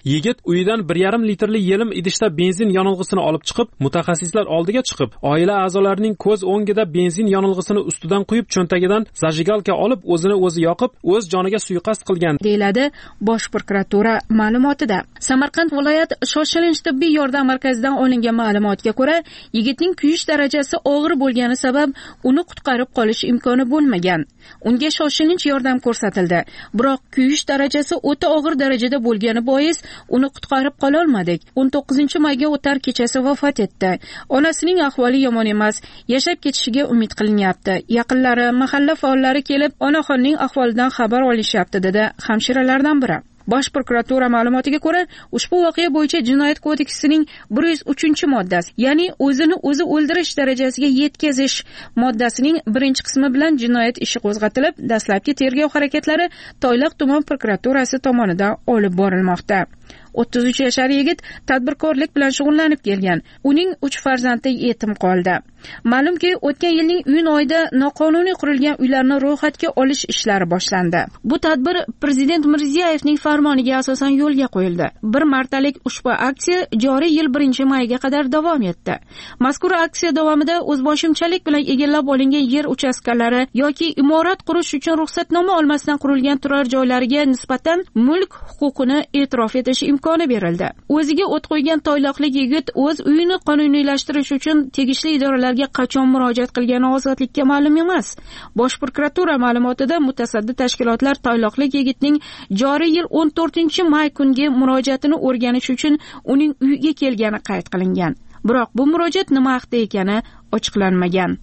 Yigit uyidan 1,5 litrli yelim idishda benzin yonilg'isini olib chiqib, mutaxassislar oldiga chiqib, oila a'zolarining ko'z o'ngida benzin yonilg'isini ustidan quyib, cho'ntagidan zajigalka olib, o'zini o'zi yoqib, o'z joniga suiqasd qilgan, deyiladi Bosh prokuratura ma'lumotida. Samarqand viloyat shoshilinch tibbiy yordam markazidan olingan ma'lumotga ko'ra, yigitning kuyish darajasi og'ir bo'lgani sabab uni qutqarib qolish imkoni bo'lmagan. Unga shoshilinch yordam ko'rsatildi, biroq kuyish darajasi o'ta og'ir darajada bo'lgani bois uni qutqarib qola olmadik. 19-mayga o'tar kechasi vafot etdi. Onasining ahvoli yomon emas, yashab ketishiga umid qilinyapti. Yaqinlari, mahalla faollari kelib, onaxonning ahvolidan xabar olishyapti, dedi hamshiralardan biri. Bosh prokuratura ma'lumotiga ko'ra, ushbu voqea bo'yicha Jinoyat kodeksining 103-moddasi, ya'ni o'zini o'zi o'ldirish darajasiga yetkazish moddasining 1-qismi bilan jinoyat ishi qo'zg'atilib, dastlabki tergov harakatlari Toyloq tuman prokuraturasi tomonidan olib borilmoqda. 33 yashar yigit tadbirkorlik bilan shug'ullanib kelgan. Uning 3 farzandi yetim qoldi. Ma'lumki, o'tgan yilning iyun oyida noqonuniy qurilgan uylarni ro'yxatga olish ishlari boshlandi. Bu tadbir Prezident Mirziyoyevning farmoniga asosan yo'lga qo'yildi. Bir martalik ushbu aksiya joriy yil 1-mayga qadar davom etdi. Mazkur aksiya davomida o'zboshimchalik bilan egallab olingan yer uchastkalari yoki imorat qurish uchun ruxsatnoma olmasdan qurilgan turar joylariga nisbatan mulk huquqini e'tirof etish imkoni berildi. O'ziga o't qo'ygan toyloqlik yigit o'z uyini qonuniylashtirish uchun tegishli idoralarga qachon murojaat qilgani ozodlikka ma'lum emas. Bosh prokuratura ma'lumotida mutasaddi tashkilotlar toyloqlik yigitning joriy yil 14-may kungi murojaatini o'rganish uchun uning uyiga kelgani qayd qilingan. Biroq bu murojaat nima haqda ekani ochiqlanmagan.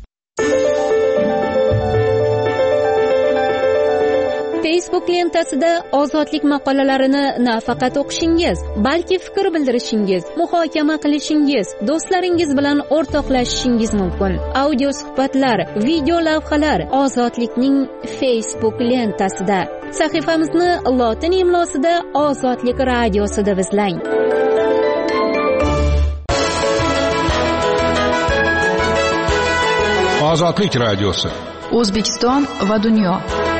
Facebook lentasida ozodlik maqolalarini nafaqat o'qishingiz, balki fikr bildirishingiz, muhokama qilishingiz, do'stlaringiz bilan o'rtoqlashishingiz mumkin. Audio suhbatlar, video lavhalar ozodlikning Facebook lentasida. Sahifamizni lotin imlosida Ozodlik radiosi deb izlang. Ozodlik radiosi. O'zbekiston va dunyo.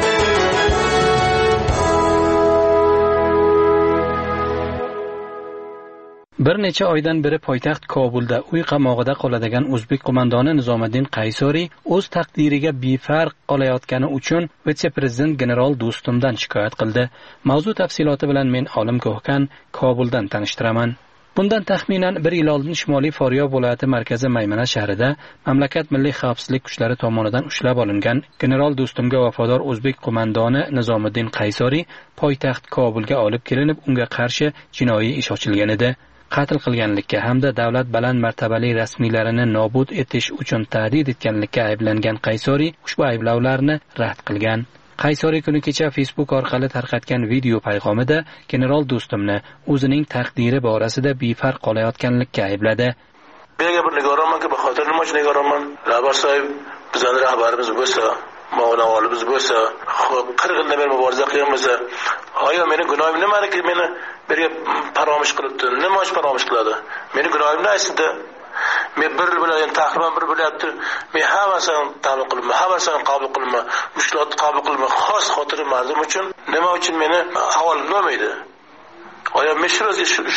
Bir necha oydan beri poytaxt Kobulda uy qamog'ida qoladigan o'zbek qo'mondoni Nizomiddin Qaysoriy o'z taqdiriga befarq qolayotgani uchun vitse-prezident general Do'stumdan shikoyat qildi. Mavzu tafsiloti bilan men Olim Ko'hkan Kobuldan tanishtiraman. Bundan taxminan 1 yil oldin Shimoliy Faryob viloyati markazi Maymana shahrida mamlakat milliy xavfsizlik kuchlari tomonidan ushlab olingan general Do'stumga vafodor o'zbek qo'mondoni Nizomiddin Qaysoriy poytaxt Kobulga olib kelinib, unga qarshi jinoiy ish ochilgan edi. Qatl qilganlikka hamda davlat baland martabali rasmiylarini nobud etish uchun tahdid etganlikka ayblangan Qaysoriy ushbu ayblovlarni rad qilgan. Qaysoriy kuni kecha Facebook orqali tarqatgan video payg'amida general Do'stumni o'zining taqdiri borasida befarq qolayotganlikka aybladi. Bega bir nigoraman ki, bexotir nima uchun nigoraman? Rahbar sohib, bizning rahbarimiz bo'lsa, ma'novalimiz bo'lsa, 40 yildan beri muboriza qilganmiz. Ayo, meni gunohim nimaiki, meni birga paromish qilibdi. Nima uchun paromish qiladi? Meni gunohimni aytdi. Men bir bilan taxriban bir bilyapti. Men hammasini qabul qilma, hammasini qabul qilma, mushkulotni qabul qilma. Xos xotiri mardum uchun nima uchun meni havolim bo'lmaydi? Ayo, men shu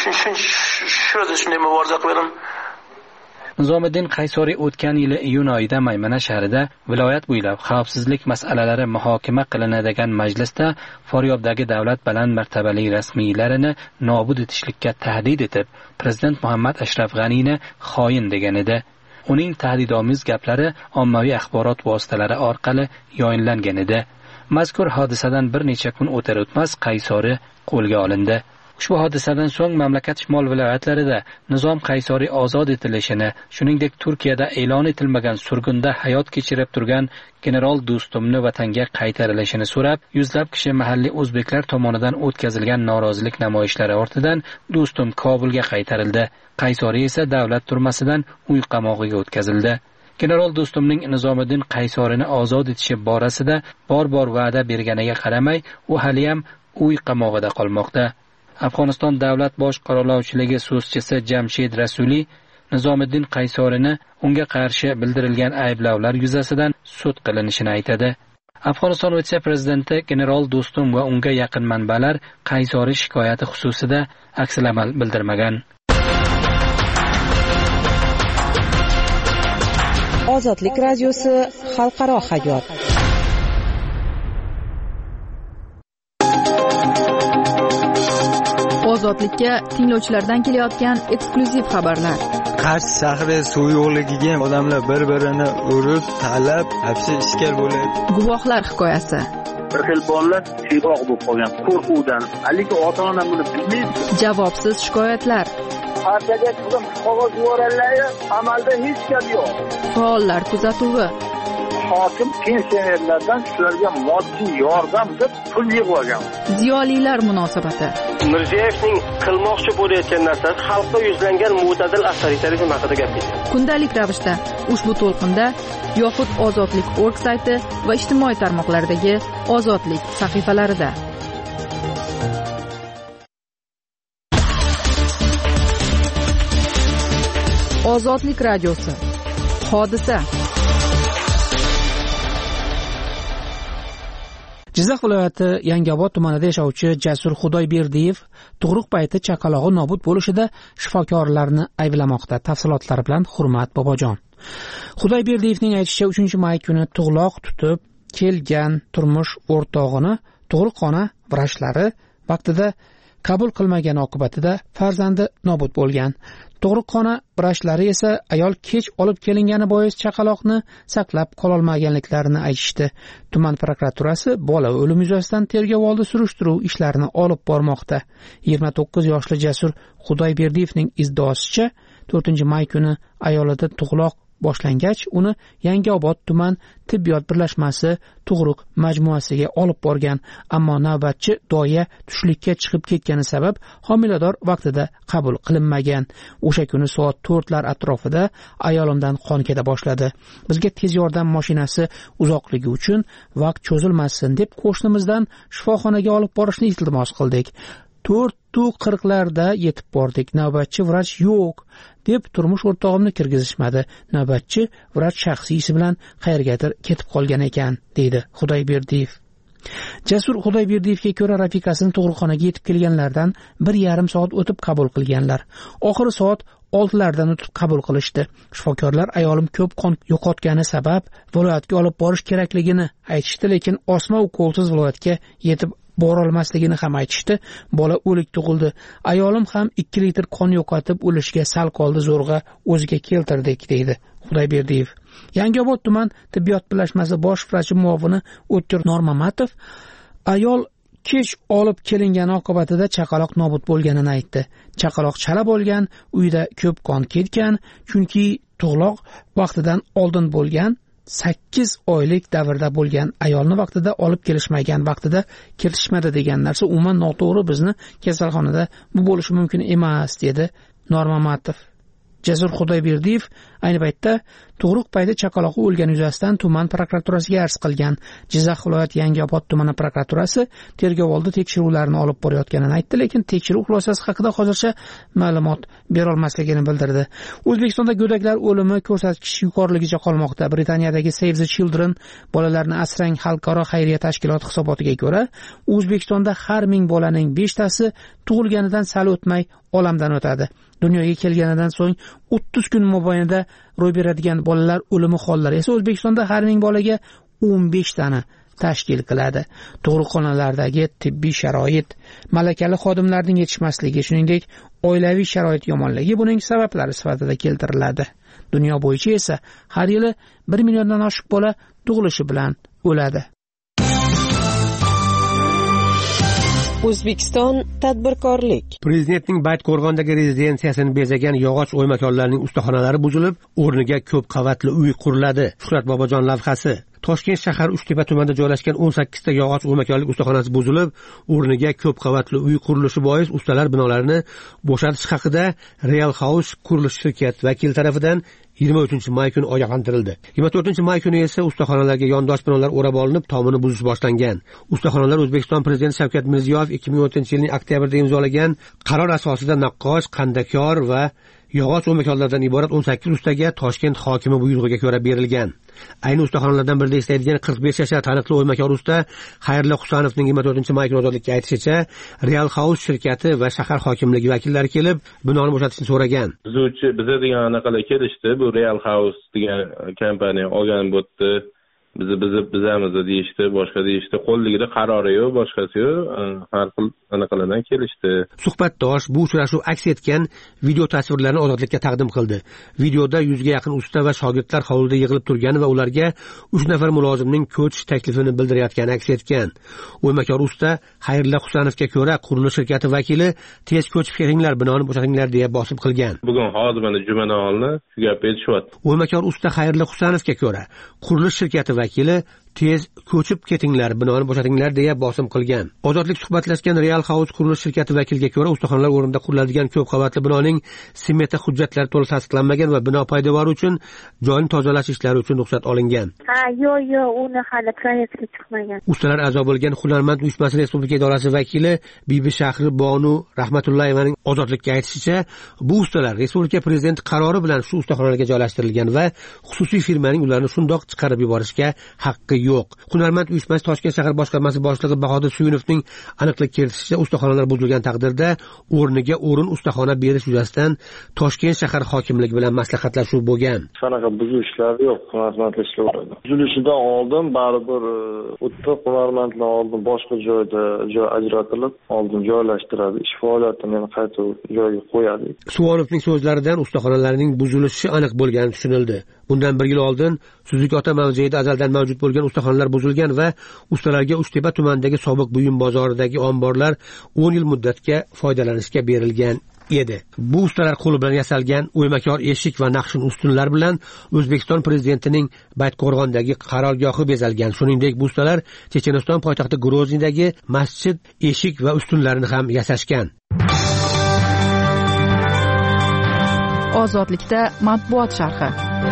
shunday muboriza qildim. Nizomiddin Qaysoriy o'tgan yili iyun oyida Maymana shahrida viloyat bo'ylab xavfsizlik masalalari muhokama qilinadigan majlisda Faryobdagi davlat baland martabali rasmiylarini nobud etishlikka tahdid etib, prezident Muhammad Ashraf G'aniyni xoin degan edi. Uning tahdidomiz gaplari ommaviy axborot vositalari orqali yoyinlangan edi. Mazkur hodisadan bir necha kun o'tar o'tmas Qaysoriy qo'lga olindi. Ushbu hodisadan so'ng mamlakat shimol viloyatlarida Nizom Qaysoriy ozod etilishini, shuningdek Turkiyada e'lon etilmagan surgunda hayot kechirib turgan general Do'stumni vatanga qaytarilishini so'rab, yuzlab kishi mahalliy o'zbeklar tomonidan o'tkazilgan norozilik namoyishlari ortidan Do'stum Kobulga qaytarildi. Qaysoriy esa davlat turmasidan uy qamog'iga o'tkazildi. General Do'stumning Nizomiddin Qaysorini ozod etishi borasida bor va'da berganiga qaramay, u hali ham uy qamog'ida qolmoqda. Afg'oniston davlat bosh qarovlovchiligi so'zchisi Jamshid Rasuliy Nizomiddin Qaysorini unga qarshi bildirilgan ayblovlar yuzasidan sud qilinishini aytadi. Afg'oniston vitse-prezidenti general Do'stum va unga yaqin manbalar Qaysoriy shikoyati xususida aksil-amal bildirmagan. Ozodlik radiosi xalqaro hayot. Ozodlikka tinglovchilardan kelayotgan eksklyuziv xabarlar. Qarshi shahri suv yo'qligiga odamlar bir-birini urib, talab, hapsi ishkal bo'ladi. Guvohlar hikoyasi. Bir xil bolalar siyroq bo'lib qolgan qo'rquvdan, haligi ota-ona buni bilmaydi. Javobsiz shikoyatlar. Partiyaga chiqib qog'oz yuborganlar, amalda hech gap yo'q. Faollar kuzatuvi. Hokim pensionerlardan shularga moddiy yordam deb pul yig'ib. Ziyolilar munosabati. Mirziyoyevning qilmoqchi bo'layotgan narsasi xalqqa yuzlangan mo'tadil avtoritarizm haqida gapirdi. Kundalik ravishda ushbu to'lqinda yoxud ozodlik.org sayti va ijtimoiy tarmoqlardagi ozodlik sahifalarida. Ozodlik radiosi. Hodisa. Jizzax viloyati Yangiobod tumanida yashovchi Jasur Xudoyberdiyev tug'ruq payti chaqalog'i nobud bo'lishida shifokorlarni ayblamoqda. Tafsilotlari bilan Hurmat Bobojon. Xudoyberdiyevning aytishicha 3-may kuni tug'loq tutib kelgan turmush o'rtog'ini tug'ruqxona vrachlari vaqtida qabul qilmagan oqibatida farzandi nobud bo'lgan. Tug'ruqxona vrachlari esa ayol kech olib kelingani bois chaqaloqni saqlab qololmaganliklarini aytishdi. Tuman prokuraturasi bola o'limi yuzasidan tergovoldi surishtiruv ishlarini olib bormoqda. 29 yoshli Jasur Xudoyberdiyevning iddaosicha 4-may kuni ayolida tug'loq boshlangach, uni Yangiobod tuman tibbiyot birlashmasi tug'ruq majmuasiga olib borgan, ammo navbatchi doya tushlikka chiqib ketgani sabab homilador vaqtida qabul qilinmagan. O'sha kuni soat 4lar atrofida ayolimdan qon keta boshladi. Bizga tez yordam mashinasi uzoqligi uchun vaqt cho'zilmasin deb qo'shnimizdan shifoxonaga olib borishni iltimos qildik. 4:40larda yetib bordik. Navbatchi vrach yo'q deb turmush o'rtog'imni kirgizishmadi. Navbatchi vrach shaxsiysi bilan qayergadir ketib qolgan ekan, deydi Xudoyberdiyev. Jasur Xudoyberdiyevga ko'ra rafiqasini tug'ruqxonaga yetib kelganlardan 1,5 soat o'tib qabul qilganlar. Oxiri soat 6lardan o'tib qabul qilishdi. Shifokorlar ayolim ko'p qon yo'qotgani sabab viloyatga olib borish kerakligini aytishdi, lekin osma ukolsiz viloyatga yetib borolmasligini ham aytishdi. Bola o'lik tug'ildi. Ayolim ham 2 litr qon yo'qotib o'lishiga sal qoldi, zo'rg'a o'ziga keltirdik, deydi Xudoyberdiyev. Yangiobod tuman tibbiyot birlashmasi bosh vrachi muovini O'tkir Normamatov ayol kech olib kelingan oqibatida chaqaloq nobud bo'lganini aytdi. Chaqaloq chala bo'lgan, uyda ko'p qon ketgan, chunki tug'loq vaqtidan oldin bo'lgan. 8 oylik davrda bo'lgan ayolni vaqtida olib kelishmagan, vaqtida kelishmadi degan narsa umuman noto'g'ri. Bizni kasalxonada bu bo'lishi mumkin emas, dedi Normamatov. Jasur Xudoyberdiyev ayni paytda tug'ruq payti chaqaloqi o'lgani yuzasidan tuman prokuraturasiga arz qilgan. Jizzax viloyati Yangiobod tumani prokuraturasi tergovoldi tekshiruvlarini olib borayotganini aytdi, lekin tekshiruv xulosasi haqida hozircha ma'lumot bera olmasligini bildirdi. O'zbekistonda go'daklar o'limi ko'rsatkichi yuqoriligicha qolmoqda. Britaniyadagi Save the Children bolalarni asrang xalqaro xayriya tashkiloti hisobotiga ko'ra, O'zbekistonda har 1000 bolaning 5tasi tug'ilganidan sal o'tmay olamdan o'tadi. Dunyoga kelganidan so'ng 30 kun mobaynida ro'y beradigan bolalar o'limi hollari esa O'zbekistonda har 1000 bolaga 15 tani tashkil qiladi. Tug'ruqxonalardagi tibbiy sharoit, malakali xodimlarning yetishmasligi, shuningdek oilaviy sharoit yomonligi buning sabablari sifatida keltiriladi. Dunyo bo'yicha esa har yili 1 milliondan oshiq bola tug'ilishi bilan o'ladi. O'zbekiston tadbirkorlik. Prezidentning Baytqo'rg'ondagi rezidensiyasini bezagan yog'och o'ymakorlarning ustaxonalari buzilib, o'rniga ko'p qavatli uy quriladi. Shuhrat Bobojon lavhasi. Toshkent shahar Uchtepa tumanida joylashgan 18 ta yog'och o'ymakorlik ustaxonasi buzilib, o'rniga ko'p qavatli uy qurilishi bois ustalar binolarini bo'shatish haqida Real House qurilish shirkati vakili tomonidan 23-may kuni ogohlantirildi. 24-may kuni esa ustaxonalarga yondosh binolar o'rab olinib, tomini buzish boshlangan. Ustaxonalar O'zbekiston Prezidenti Shavkat Mirziyoyev 2014-yilning oktyabrida imzolagan qaror asosida naqqosh, qandakor va yog'och o'makorlardan iborat 18 ustaga Toshkent hokimi buyrug'iga ko'ra berilgan. Ayni ustaxonalardan birida ishlaydigan 45 yashar taniqli o'makor usta Xayrilla Husanovning 24-may kuni ozodlikka aytishicha, Real House shirkati va shahar hokimligi vakillari kelib, binoni bo'shatishni so'ragan. Biza degan anaqalar kelishdi. Bu Real House degan kompaniya olgan bo'tdi. Bizamiz deyishdi, boshqa deyishdi. Qo'lligida qarori yo'q, boshqasi yo'q. Har xil anaqalardan kelishdi. Suhbatdosh bu uchrashuv aks etgan video tasvirlarni ozodlikka taqdim qildi. Videoda 100 ga yaqin usta va shogirdlar hovlida yig'ilib turgani va ularga 3 nafar mulozimning ko'chish taklifini bildirayotgani aks etgan. O'makor usta Xayrilla Husanovga ko'ra, qurilish shirkati vakili tez ko'chib kelinglar, binoni bo'shatinglar deya bosib qilgan. Bugun hozir mana jumanolni shu gapni aytishyapti. O'makor usta Xayrilla Husanovga ko'ra, qurilish shirkati vakili tez ko'chib ketinglar, binoni bo'shatinglar deya bosim qilgan. Ozodlik suhbatlashgan Real House qurilish shirkati vakiliga ko'ra, ustaxonalar o'rnida quriladigan ko'p qavatli binoning smeta hujjatlari to'liq tasdiqlanmagan va bino poydevori uchun joyni tozalash ishlari uchun ruxsat olingan. Yo'q, uni hali proyektga chiqmagan. Ustalar a'zo bo'lgan Hunarmand uyushmasi Respublika idorasi vakili Bibi Shahri Bonu Rahmatullayevaning ozodlikka aytishicha, bu ustalar Respublika prezidenti qarori bilan shu ustaxonalarga joylashtirilgan va xususiy firmaning ularni shundoq chiqarib yuborishga haqqi yo'q. Hunarmand uyushmasi Toshkent shahar boshqarmasi boshlig'i Bahodir Suyunovning aniqlik kiritishicha, ustaxonalar buzilgan taqdirda o'rniga o'rin ustaxona berish yuzasidan Toshkent shahar hokimligi bilan maslahatlashuv bo'lgan. Sanaqa buzilishlar yo'q, hunarmandlashtiriladi. Buzilishidan oldin baribir o'tda hunarmandlar oldin boshqa joyda joy ajratilib, oldin joylashtiradi. Ish faoliyatini yana qayta joyga qo'yadi. Suvonovning so'zlaridan ustaxonalarning buzilishi aniq bo'lgani tushunildi. Bundan 1 yil oldin Suzukota mavzeida azaldan mavjud bo'lgan ustaxonalar buzilgan va ustalarga Uchtepa tumanidagi sobiq buyum bozoridagi omborlar 10 yil muddatga foydalanishga berilgan edi. Bu ustalar qo'li bilan yasalgan o'ymakor eshik va naqshin ustunlar bilan O'zbekiston prezidentining Baytqo'rg'ondagi qarorgohi bezalgan. Shuningdek, bu ustalar Checheniston poytaxti Groznidagi masjid eshik va ustunlarini ham yasashgan. Ozodlikda matbuot sharhi.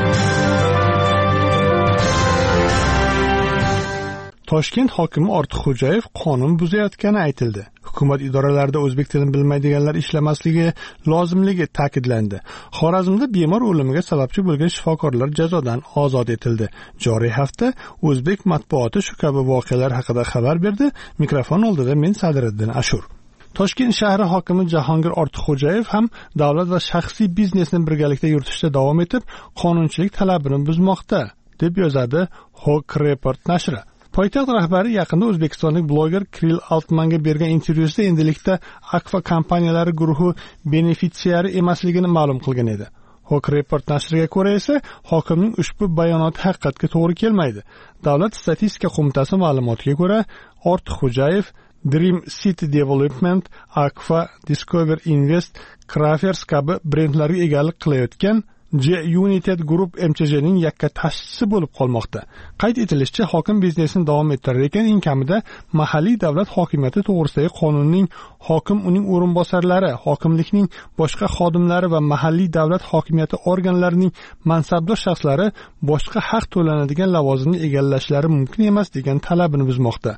Toshkent hokimi Ortiqxo'jayev qonun buzayotgani aytildi. Hukumat idoralarida o'zbek tilini bilmaydiganlar ishlamasligi lozimligi ta'kidlandi. Xorazmda bemor o'limiga sababchi bo'lgan shifokorlar jazodan ozod etildi. Joriy hafta o'zbek matbuoti shu kabi voqealar haqida xabar berdi. Mikrofon oldida men Sadiriddin Ashur. Toshkent shahri hokimi Jahongir Ortiqxo'jayev ham davlat va shaxsiy biznesni birgalikda yuritishda davom etib, qonunchilik talabini buzmoqda, deb yozadi Hok Report nashri. Poytaxt rahbari yaqinda o'zbekistonlik bloger Kirill Altmanga bergan intervyusida endilikda Akfa kompaniyalari guruhi benefitsiari emasligini ma'lum qilgan edi. Hok Report nashriga ko'ra esa hokimning ushbu bayonoti haqiqatga to'g'ri kelmaydi. Davlat statistika qo'mitasi ma'lumotiga ko'ra, Ortiqxo'jayev Dream City Development, Akfa, Discover Invest, Crafers kabi brendlarga egalik qilayotgan G-United Group MCJning yakka tashchisi bo'lib qolmoqda. Qayd etilishicha, hokim biznesini davom ettirar ekan, eng kamida mahalliy davlat hokimiyati to'g'risidagi qonunning hokim, uning o'rinbosarlari, hokimlikning boshqa xodimlari va mahalliy davlat hokimiyati organlarining mansabdor shaxslari boshqa haq to'lanadigan lavozimni egallashlari mumkin emas degan talabini buzmoqda.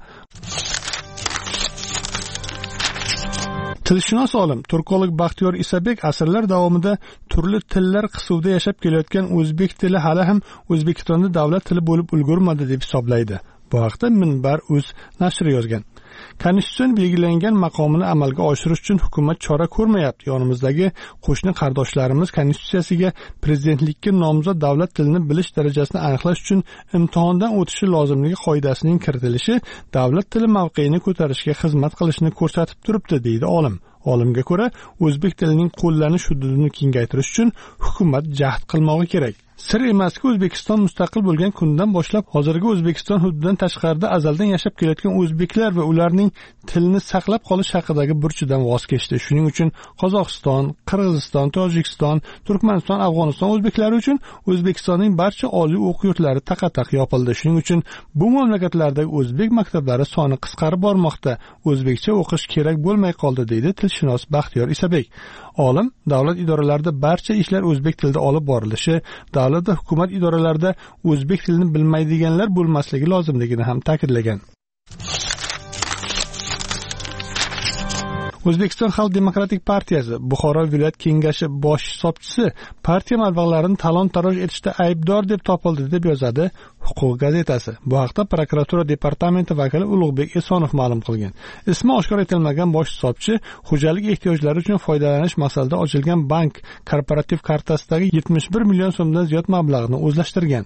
Tilshunos olim turkolog Baxtiyor Isabek asrlar davomida turli tillar qisuvida yashab kelayotgan o'zbek tili hali ham O'zbekistonda davlat tili bo'lib ulgurmadi deb hisoblaydi. Bu haqda Minbar.uz nashri yozgan. Konstitutsiyon belgilangan maqomini amalga oshirish uchun hukumat chora ko'rmayapti. Yonimizdagi qo'shni qardoshlarimiz konstitutsiyasiga prezidentlikka nomzod davlat tilini bilish darajasini aniqlash uchun imtihondan o'tishi lozimligi qoidasining kiritilishi davlat tili mavqeini ko'tarishga xizmat qilishini ko'rsatib turibdi, deydi olim. Olimga ko'ra, o'zbek tilining qo'llanish hududini kengaytirish uchun hukumat jahd qilmoqi kerak. Sir emaski, O'zbekiston mustaqil bo'lgan kundan boshlab hozirgi O'zbekiston hududidan tashqarida azaldan yashab kelayotgan o'zbeklar va ularning tilini saqlab qolish haqidagi burchidan voz kechdi. Shuning uchun Qozog'iston, Qirg'iziston, Tojikiston, Turkmaniston, Afg'oniston o'zbeklari uchun O'zbekistonning barcha oliy o'quv yurtlari taqataq yopildi. Shuning uchun bu mamlakatlardagi o'zbek maktablari soni qisqarib bormoqda. O'zbekcha o'qish kerak bo'lmay qoldi, deydi tilshunos Baxtiyor Isabek. Olim davlat idoralarida barcha ishlar o'zbek tilida olib borilishi, davlat va hukumat idoralarida o'zbek tilini bilmaydiganlar bo'lmasligi lozimligini ham ta'kidlagan. O'zbekiston Xalq demokratik partiyasi Buxoro viloyat kengashi bosh hisobchisi partiya mablag'larini talon-taroj etishda aybdor deb topildi deb yozadi Huquq gazetasi. Bu haqda prokuratura departamenti vakili Ulug'bek Esonov ma'lum qilgan. Ismi oshkor etilmagan bosh hisobchi xo'jalik ehtiyojlari uchun foydalanish maqsadida ochilgan bank korporativ kartasidagi 71 million so'mdan ziyod mablag'ni o'zlashtirgan.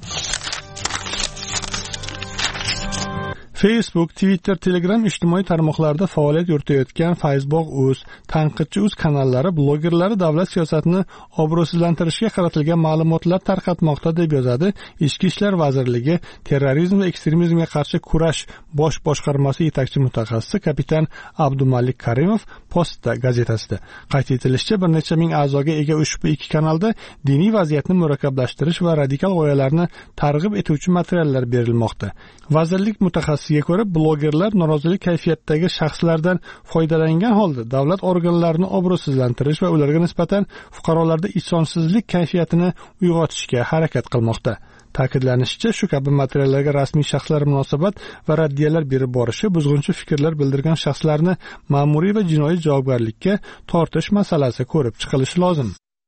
Facebook, Twitter, Telegram ijtimoiy tarmoqlarida faoliyat yuritayotgan Facebook.uz, Tanqidchi.uz kanallari blogerlari davlat siyosatini obro'sizlantirishga qaratilgan ma'lumotlar tarqatmoqda deb yozadi Ichki ishlar vazirligi terrorizm va ekstremizmga qarshi kurash bosh boshqarmasi yetakchi mutaxassisi kapitan Abdumalik Karimov Posta gazetasida. Qayd etilishicha, bir necha ming a'zoga ega ushbu ikki kanalda diniy vaziyatni murakkablashtirish va radikal g'oyalarni targ'ib etuvchi materiallar berilmoqda. Vazirlik mutaxassisiga ko'ra, blogerlar norozilik kayfiyatidagi shaxslardan foydalangan holda davlat organlarini obro'sizlantirish va ularga nisbatan fuqarolarda ishonchsizlik kayfiyatini uyg'otishga harakat qilmoqda. Ta'kidlanishicha, shu kabi materiallarga rasmiy shaxslar munosabat va raddiyalar berib borishi buzg'unchi fikrlar bildirgan shaxslarni ma'muriy va jinoiy javobgarlikka tortish masalasi ko'rib chiqilishi lozim.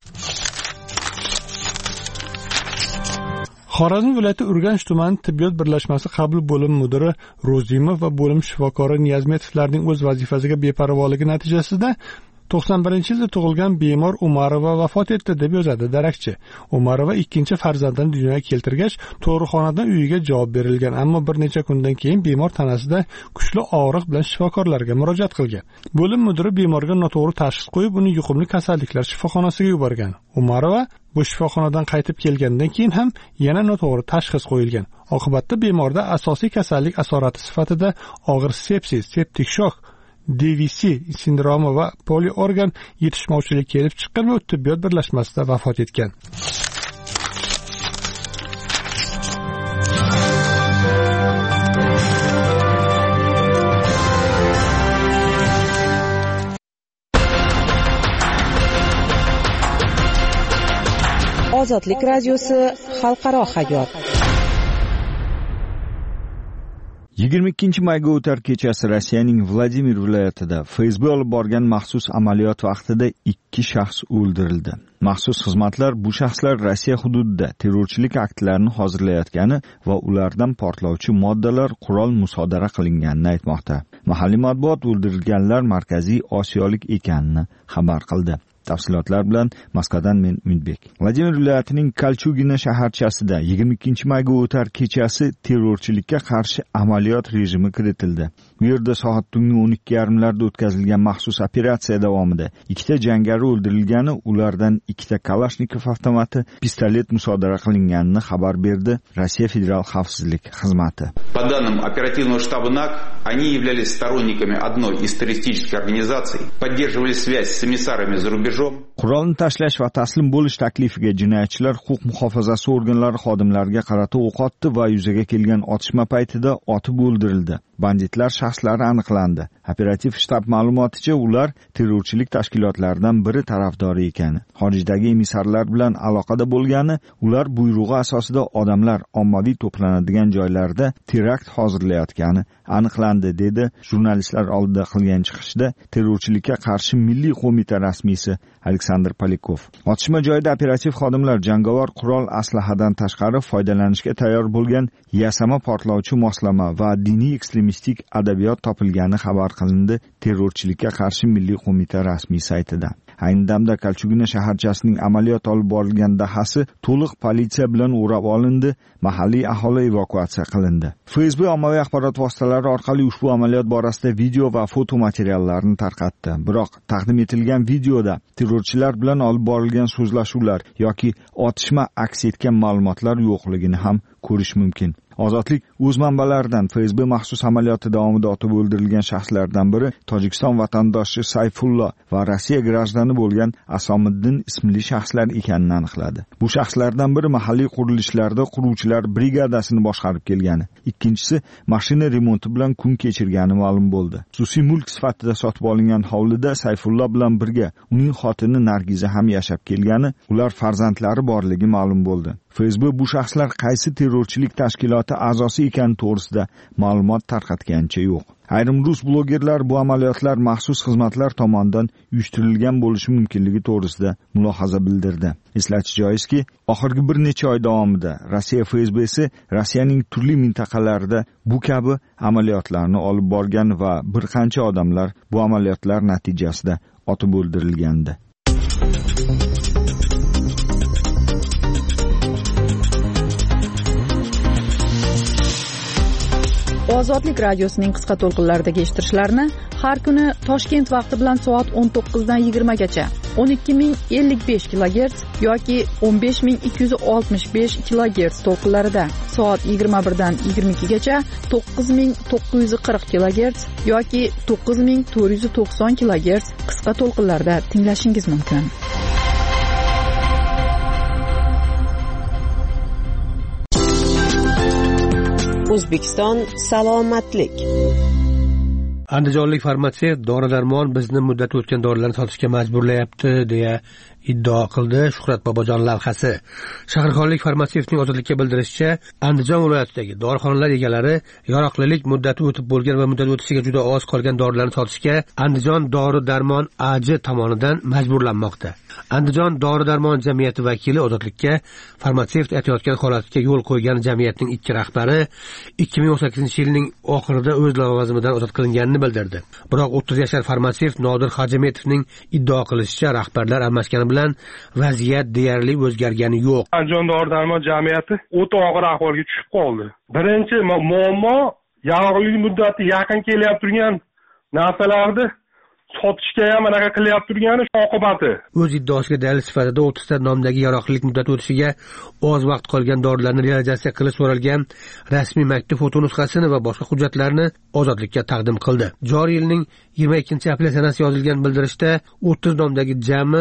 Xorazm viloyati Urganch tumani tibbiyot birlashmasi qabul bo'lim mudiri Ro'zimov va bo'lim shifokori Niyazmetovlarning o'z vazifasiga beparvoligi natijasida 91-yilda tug'ilgan bemor Umarova vafot etdi deb yozadi darakchi. Umarova ikkinchi farzandini dunyoga keltirgach, tug'ruqxonadan uyiga javob berilgan, ammo bir necha kundan keyin bemor tanasida kuchli og'riq bilan shifokorlarga murojaat qilgan. Bo'lim mudiri bemorga noto'g'ri tashxis qo'yib, uni yuqumli kasalliklar shifoxonasiga yuborgan. Umarova bu shifoxonadan qaytib kelgandan keyin ham yana noto'g'ri tashxis qo'yilgan. Oqibatda bemorda asosiy kasallik asorati sifatida og'ir sepsis, septik shok, DVC sindromi va poliorgan yetishmovchilik kelib chiqqan va tibbiyot birlashmasida vafot etgan. Ozodlik radiosi xalqaro hayot. 22 mayga o'tar kechasi Rossiyaning Vladimir viloyatida FSB olib borgan maxsus amaliyot vaqtida 2 shaxs o'ldirildi. Maxsus xizmatlar bu shaxslar Rossiya hududida terrorchilik aktlarini hozirlayotgani va ulardan portlovchi moddalar, qurol musodara qilinganini aytmoqda. Mahalliy matbuot o'ldirilganlar Markaziy Osiyolik ekanini xabar qildi. Tafsilotlar bilan Moskvadan men Umidbek. Vladimir viloyatining Kalchugina shaharchasida 22 mayga o'tar kechasi terrorchilikka qarshi amaliyot rejimi kiritildi. Bu yerda soat tungi 12:30larda o'tkazilgan maxsus operatsiya davomida 2 jangari o'ldirilgani, ulardan 2 Kalashnikov avtomati, pistolet musodara qilinganini xabar berdi Rossiya Federal xavfsizlik xizmati. По данным оперативного штаба НАК, они являлись сторонниками одной из террористических организаций, поддерживали связь с эмиссарами за рубежом. Qurolni tashlash va taslim bo'lish taklifiga jinoyatchilar huquq muhofazasi organlari xodimlariga qarata o'q otdi va yuzaga kelgan otishma paytida otib o'ldirildi. Banditlar shaxslari aniqlandi. Operativ shtab ma'lumoticha, ular terrorchilik tashkilotlaridan biri tarafdori ekani, xorijdagi emissarlar bilan aloqada bo'lgani, ular buyrug'i asosida odamlar ommaviy to'planadigan joylarda terakt hozirlayotgani aniqlandi, dedi jurnalistlar oldida qilgan chiqishda terrorchilikka qarshi milliy qo'mita rasmiysi Aleksandr Polikov. Otishma joyida operativ xodimlar jangovar qurol aslahadan tashqari foydalanishga tayyor bo'lgan yasama portlovchi moslama va diniy ekstremistik adabiyot topilgani xabar qilindi terrorchilikka qarshi milliy qo'mita rasmiy saytida. Ayni damda Kalchugina shaharchasining amaliyot olib borilgan dahasi to'liq politsiya bilan o'rab olindi, mahalliy aholi evakuatsiya qilindi. Facebook ommaviy axborot vositalari orqali ushbu amaliyot borasida video va foto materiallarni tarqatdi. Biroq taqdim etilgan videoda terrorchilar bilan olib borilgan so'zlashuvlar yoki otishma aks etgan ma'lumotlar yo'qligini ham ko'rish mumkin. Ozodlik o'z manbalaridan Facebook maxsus amaliyoti davomida otib o'ldirilgan shaxslardan biri Tojikiston vatandoshi Sayfullo va Rossiya grajdani bo'lgan Asomiddin ismli shaxslar ekanini aniqladi. Bu shaxslardan biri mahalliy qurilishlarda quruvchilar brigadasini boshqarib kelgani, ikkinchisi mashina remonti bilan kun kechirgani ma'lum bo'ldi. Xususiy mulk sifatida sotib olingan hovlida Sayfullo bilan birga uning xotini Nargiza ham yashab kelgani, ular farzandlari borligi ma'lum bo'ldi. Facebook bu shaxslar qaysi terrorchilik tashkiloti a'zosi ekani to'g'risida ma'lumot tarqatganicha yo'q. Ayrim rus blogerlar bu amaliyotlar maxsus xizmatlar tomonidan uyushtirilgan bo'lishi mumkinligi to'g'risida mulohaza bildirdi. Eslatish joizki, oxirgi bir necha oy davomida Rossiya FSBsi Rossiyaning turli mintaqalarida bu kabi amaliyotlarni olib borgan va bir qancha odamlar bu amaliyotlar natijasida otib o'ldirilgandi. Ozodlik radiosining qisqa to'lqinlaridagi eshittirishlarni har kuni Toshkent vaqti bilan soat 19 dan 20 gacha 12055 kHz yoki 15265 kHz to'lqinlarida, soat 21 dan 22 gacha 9940 kHz yoki 9490 kHz qisqa to'lqinlarda tinglashingiz mumkin. O'zbekiston salomatlik. Andijonlik farmatsevt dori-darmon bizni muddat o'tgan dorilarni sotishga majburlayapti deya iddao qildi Shuhrat Bobojon lavhasi. Shaharxonlik farmatsevtning Ozodlikka bildirishicha, Andijon viloyatidagi dorixonalar egalari yaroqlilik muddati o'tib bo'lgan va muddat o'tishiga juda oz qolgan dorilarni sotishga Andijon dori-darmon AJ tomonidan majburlanmoqda. Andijon dori-darmon jamiyati vakili Ozodlikka farmatsevt aytayotgan holatga yo'l qo'ygan jamiyatning ikki rahbari 2018-yilning oxirida o'z lavozimidan ozod qilinganini bildirdi. Biroq 30 yashar farmatsevt Nodir Hajimetovning iddao qilishicha, rahbarlar almashgani bilan vaziyat deyarli o'zgargani yo'q. Andijon dori-darmon jamiyati o'ta og'ir ahvolga tushib qoldi. Birinchi muammo yaroqlilik muddati yaqin kelyapti turgan narsalarni sotishga ham anaqa qilyapti turgani oqibati. O'z iddaosiga dalil sifatida 30 ta nomdagi yaroqlilik muddati o'tishiga oz vaqt qolgan dorilarni realizatsiya qilish so'ralgan rasmiy maktub fotonusxasini va boshqa hujjatlarni Ozodlikka taqdim qildi. Joriy yilning 22-aprel sanasi yozilgan bildirishda 30 nomdagi jami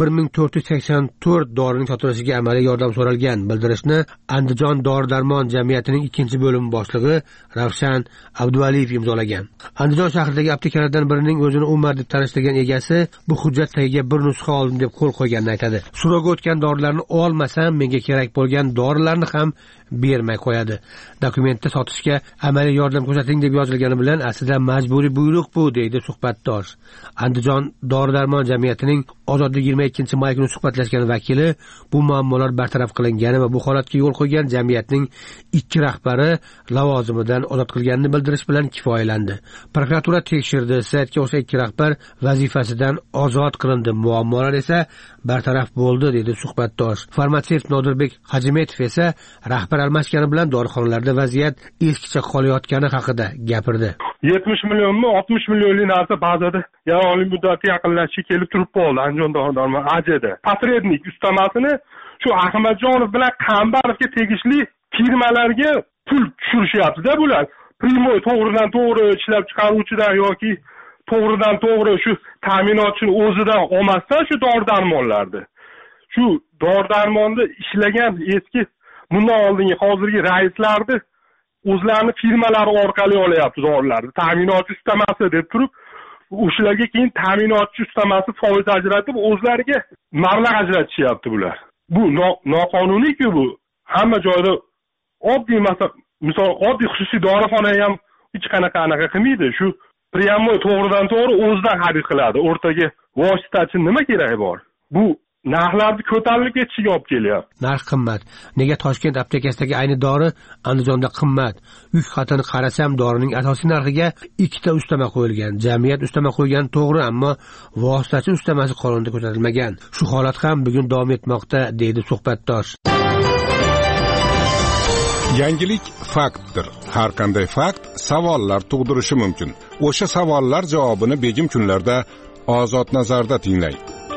1484 dorining sotilishiga amaliy yordam so'ralgan. Bildirishni Andijon dori-darmon jamiyatining 2-bo'limi boshlig'i Ravshan Abduvaliyev imzolagan. Andijon shahridagi aptekalardan birining o'zini Umar deb tanishtirgan egasi bu hujjat tagiga bir nusxa oldim deb qo'l qo'yganini aytadi. So'rovga o'tgan dorilarni olmasam, menga kerak bo'lgan dorilarni ham bermay qo'yadi. Dokumentda sotishga amaliy yordam ko'rsating deb yozilgani bilan aslida majburiy buyruq bu, deydi suhbatdosh. Andijon dori-darmon jamiyatining Ozodlik 22-may kuni suhbatlashgan vakili bu muammolar bartaraf qilingani va bu holatga yo'l qo'ygan jamiyatning ikki rahbari lavozimidan ozod qilganini bildirish bilan kifoyalandi. Prokuratura tekshirdi, saytga o'sha ikki rahbar vazifasidan ozod qilindi, muammolar esa bartaraf bo'ldi, dedi suhbatdosh. Farmatsevt Nodirbek Hajimetov esa rahbar almashgani bilan dorixonalarda vaziyat eskicha qolayotgani haqida gapirdi. 70 millionmi 60 millionlik narsa ba'zida yaroqlilik muddati yaqinlashishi kelib turib qoldi. Andijon dori-darmon AJda posrednik ustamasini shu Ahmadjonov bilan Qambarovga tegishli firmalarga pul tushirishyapti-da bular. Primoy to'g'ridan to'g'ri ishlab chiqaruvchidan yoki to'g'ridan to'g'ri shu ta'minotchini o'zidan olmasdan shu dori-darmonlarni. Shu dori-darmonda ishlagan eski bundan oldingi hozirgi raislarni o'zlarini firmalari orqali olyapti dorilarni. Ta'minotchi ustamasi deb turib, o'shalarga keyin ta'minotchi ustamasi foiz ajratib, o'zlariga mablag' ajratishyapti bular. Bu noqonuniy-ku bu. Hamma joyda oddiy misol oddiy xususiy dorixona ham hech qanaqa anaqa qilmaydi. Shu pryamoy to'g'ridan to'g'ri o'zidan xarid qiladi. O'rtaga vositachi nima keragi bor? Bu narxlarni ko'tarilib ketishiga olib kelyapti. Narx qimmat. Nega Toshkent aptekasidagi ayni dori Andijonda qimmat? Yuk xatini qarasam, dorining asosiy narxiga 2 ta ustama qo'yilgan. Jamiyat ustama qo'ygan to'g'ri, ammo vositachi ustamasi qonunda ko'rsatilmagan. Shu holat ham bugun davom etmoqda, deydi suhbatdosh. Yangilik faktdir. Har qanday fakt savollar tug'dirishi mumkin. O'sha savollar javobini begim kunlarda Ozod nazarda tinglang.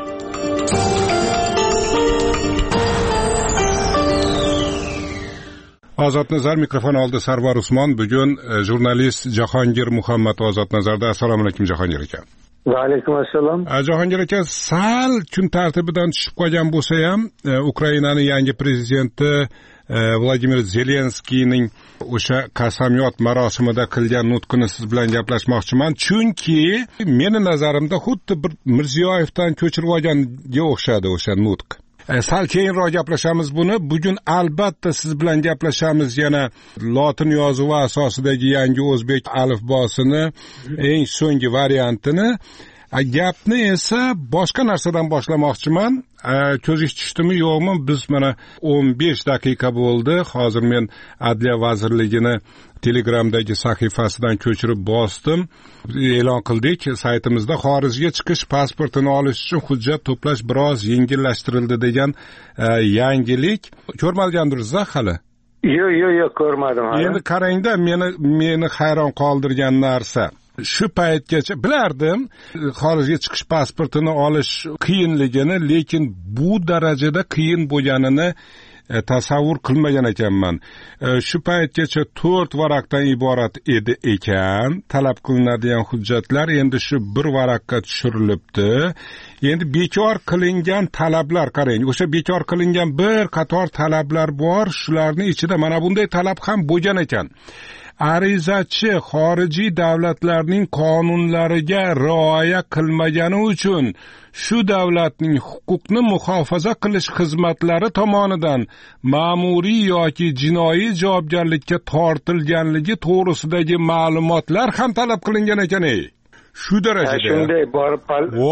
Ozod nazar mikrofon oldi Sarvar Usmon. Bugun jurnalist Jahongir Muhammad Ozod nazarda. Assalomu alaykum Jahongir aka. Va alaykum assalom. Jahongir aka, sal kun tartibidan tushib qolgan bo'lsa ham, Ukrainaning yangi prezidenti Vladimir Zelenskiyning o'sha qasamyod marosimida qilgan nutqini siz bilan gaplashmoqchiman. Chunki meni nazarimda xuddi bir Mirziyoyevdan ko'chirib olganga o'xshadi o'sha nutq. Sal keyinroq gaplashamiz buni. Bugun albatta siz bilan gaplashamiz yana lotin yozuvi asosidagi yangi o'zbek alifbosini eng so'nggi variantini. Gapni esa boshqa narsadan boshlamoqchiman. Ko'zingiz tushdimi yo'qmi? Biz mana 15 daqiqa bo'ldi. Hozir men Adliya vazirligini Telegramdagi sahifasidan ko'chirib bosdim. E'lon qildik saytimizda xorijga chiqish pasportini olish uchun hujjat to'plash biroz yengillashtirildi degan yangilik. Ko'rmagandirsiz hali? Yo'q, ko'rmadim hali. Endi qarangda, meni hayron qoldirgan narsa shu paytgacha bilardim xorijga chiqish pasportini olish qiyinligini, lekin bu darajada qiyin bo'lganini tasavvur qilmagan ekanman. Shu paytgacha 4 varaqdan iborat edi ekan talab qilinadigan hujjatlar, endi shu bir varaqqa tushirilibdi. Endi bekor qilingan talablar, qarang, o'sha bekor qilingan bir qator talablar bor. Shularning ichida mana bunday talab ham bo'lgan ekan. Arizachi xorijiy davlatlarning qonunlariga rioya qilmagani uchun shu davlatning huquqni muhofaza qilish xizmatlari tomonidan ma'muriy yoki jinoiy javobgarlikka tortilganligi to'g'risidagi ma'lumotlar ham talab qilingan ekan. Shu darajada. Shunday borib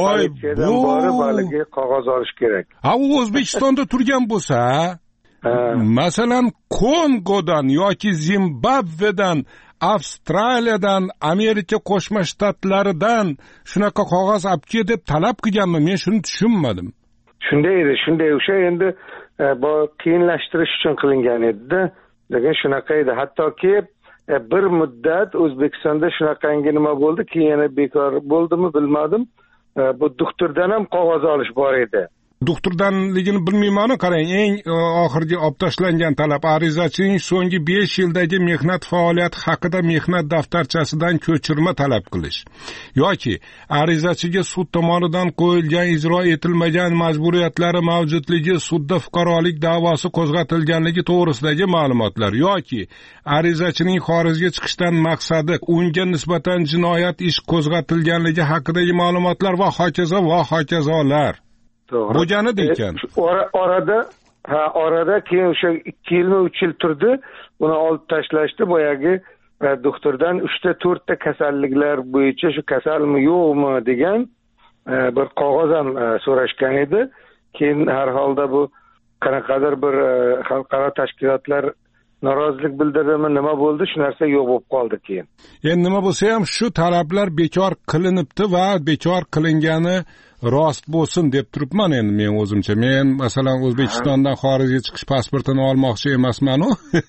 baligi qog'oz olish kerak. U O'zbekistonda turgan bo'lsa, masalan Kongodan yoki Zimbabvedan, Avstraliyadan, Amerika Qo'shma Shtatlaridan shunaqa qog'oz olib kel deb talab qilganmi? Men shuni tushunmadim. Shunday o'sha endi bu qiyinlashtirish uchun qilingan edi-da. Lekin shunaqa edi. Hattoki bir muddat O'zbekistonda shunaqangi nima bo'ldi, keyin yana bekor bo'ldimi bilmadim. Bu doktordan ham qog'oz olish bor edi. Doktordanligini bilmayman, qarang, eng oxirgi olib tashlangan talab arizachining so'nggi 5 yildagi mehnat faoliyati haqida mehnat daftarchasidan ko'chirma talab qilish yoki arizachiga sud tomonidan qo'yilgan ijro etilmagan majburiyatlari mavjudligi, sudda fuqarolik da'vosi qo'zg'atilganligi to'g'risidagi ma'lumotlar yoki arizachining xorijga chiqishdan maqsadi, unga nisbatan jinoyat ish qo'zg'atilganligi haqidagi ma'lumotlar va hokazolar. Bo'lganida ekan. Orada keyin o'sha 2 yilmi 3 yil turdi, uni olib tashlashdi. Boyagi doktordan 3 ta 4 ta kasalliklar bo'yicha shu kasalmi yo'qmi degan bir qog'oz ham so'rashgan edi. Keyin har holda bu qanaqadir bir xalqaro tashkilotlar norozilik bildirdimi, nima bo'ldi, shu narsa yo'q bo'lib qoldi keyin. Endi nima bo'lsa ham shu talablar bekor qilinibdi va bekor qilingani rost bo'lsin deb turibman endi men o'zimcha. Men masalan O'zbekistondan xorijga chiqish pasportini olmoqchi emasman-ku.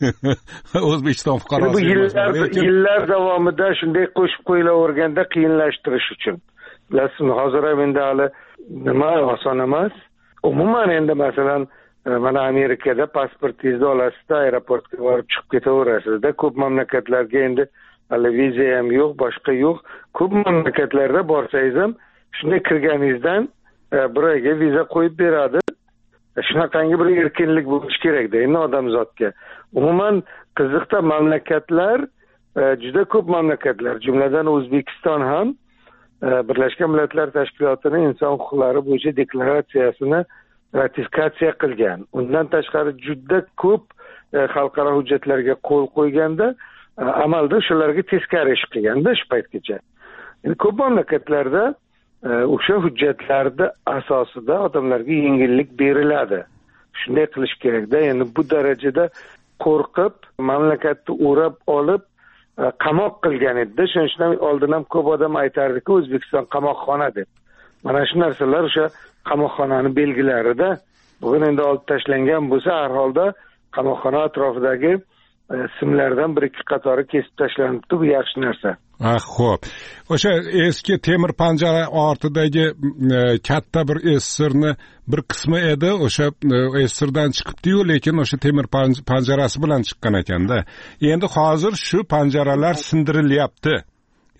O'zbekiston fuqarosi emasman. Yillar davomida shunday qo'shib qo'yilaverganda qiyinlashtirish uchun. Bilasizmi, hozir ham endi hali nima oson emas. Umuman endi masalan mana Amerikada pasportingizni olasizda, aeroportga borib chiqib ketaverasizda. Ko'p mamlakatlarga endi hali viza ham yo'q, boshqa yo'q. Ko'p mamlakatlarda borsangiz ham shunday kirganingizdan bir oyga viza qo'yib beradi. Shunaqangi bir erkinlik bo'lishi kerak-da endi odamzodga. Umuman qiziqda mamlakatlar, juda ko'p mamlakatlar, jumladan O'zbekiston ham Birlashgan Millatlar Tashkilotining inson huquqlari bo'yicha deklaratsiyasini ratifikatsiya qilgan. Undan tashqari juda ko'p xalqaro hujjatlarga qo'l qo'yganda, amalda shularga teskari ish qilganda shu paytgacha. Endi ko'p mamlakatlarda o'sha hujjatlarda asosida odamlarga yengillik beriladi. Shunday qilish kerak-da. Endi bu darajada qo'rqib, mamlakatni o'rab olib qamoq qilgan edi. Shuning uchun oldin ham ko'p odam aytardiki, O'zbekiston qamoqxona deb. Mana shu narsalar o'sha qamoqxonani belgilarida. Bugun endi olib tashlangan bo'lsa, har holda qamoqxona atrofidagi simlardan bir ikki qatori kesib tashlanibdi. Bu yaxshi narsa. Xo'p. O'sha eski temir panjara ortidagi katta bir esirni bir qismi edi, o'sha esirdan chiqibdi-yu, lekin o'sha temir panjarasi bilan chiqqan ekanda. Endi hozir shu panjaralar sindirilyapti.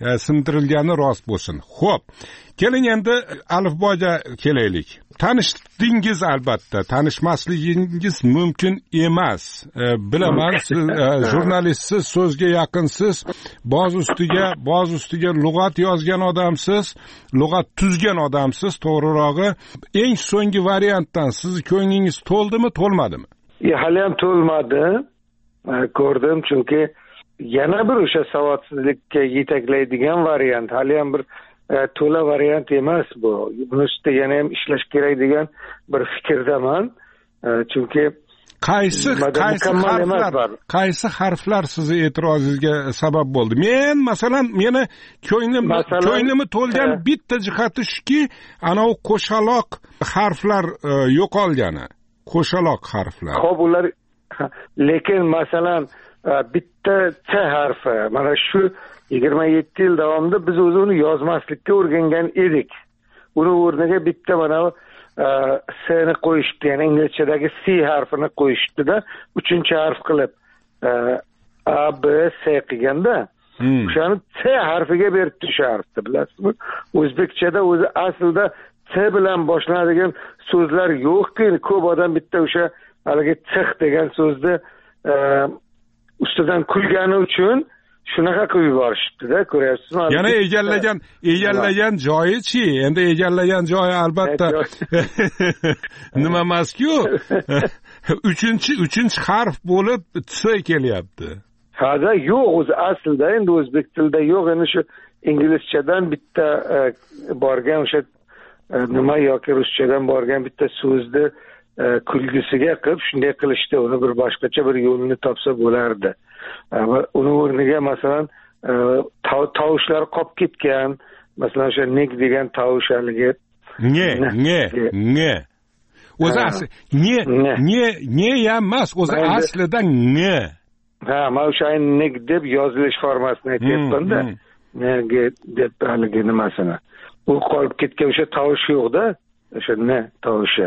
sindirilgani rost bo'lsin. Xo'p, keling endi alifboga kelaylik. Tanishdingiz albatta, tanishmasligingiz mumkin emas. Bilaman, siz jurnalistsiz, so'zga yaqinsiz, boz ustiga lug'at yozgan odamsiz, lug'at tuzgan odamsiz, to'g'rirog'i. Eng so'nggi variantdan sizni ko'nglingiz to'ldimi, to'lmadimi? Hali ham to'lmadi. Ko'rdim, chunki yana bir o'sha savodsizlikka yetaklaydigan variant, hali ham bir to'la variant emas bu. Buni ustida yana ham ishlash kerak degan bir fikrdaman. Chunki qaysi harflar sizni e'tirozingizga sabab bo'ldi? Masalan, meni ko'nglimni to'lgan bitta jihati shuki, ana u qo'shaloq harflar yo'qolgani. Qo'shaloq harflar. Xo'p, ular lekin masalan bitta ch harfi mana shu 27 yil davomida biz o'zini yozmaslikka o'rgangan edik. Uni o'rniga bitta mana s ni qo'yishdi, ya'ni inglizchadagi c harfini qo'yishdida 3-harf qilib a b s qilganda o'shani c harfiga beribdi shu harfni, bilasizmi? O'zbekchada o'zi aslida c bilan boshlanadigan so'zlar yo'q-ku. Ko'p odam bitta o'sha haligi six degan so'zni ustidan kulgani uchun shunaqa qilib yuborishibdi-da, ko'ryapsizmi? Yana egallagan joyi-chi? Endi egallagan joyi albatta nima emas-ku. 3-chi harf bo'lib t kelyapti. Hada yo'q, o'zi aslida endi o'zbek tilida yo'q. Endi shu inglizchadan bitta borgan o'sha nima yoki ruschadan borgan bitta so'zni kulgisiga qilib shunday qilishdi. Uni bir boshqacha bir yo'lini topsa bo'lardi. Uni o'rniga masalan tovushlar qolib ketgan. Masalan o'sha nek degan tovush haligi nge. O'zi asli ne emas, o'zi aslida nge. Ha, men o'sha nek deb yozilish formasini aytyapman-da. Nega deb haligi nimasini. U qolib ketgan o'sha tovush yo'q-da, o'sha ne tovushi.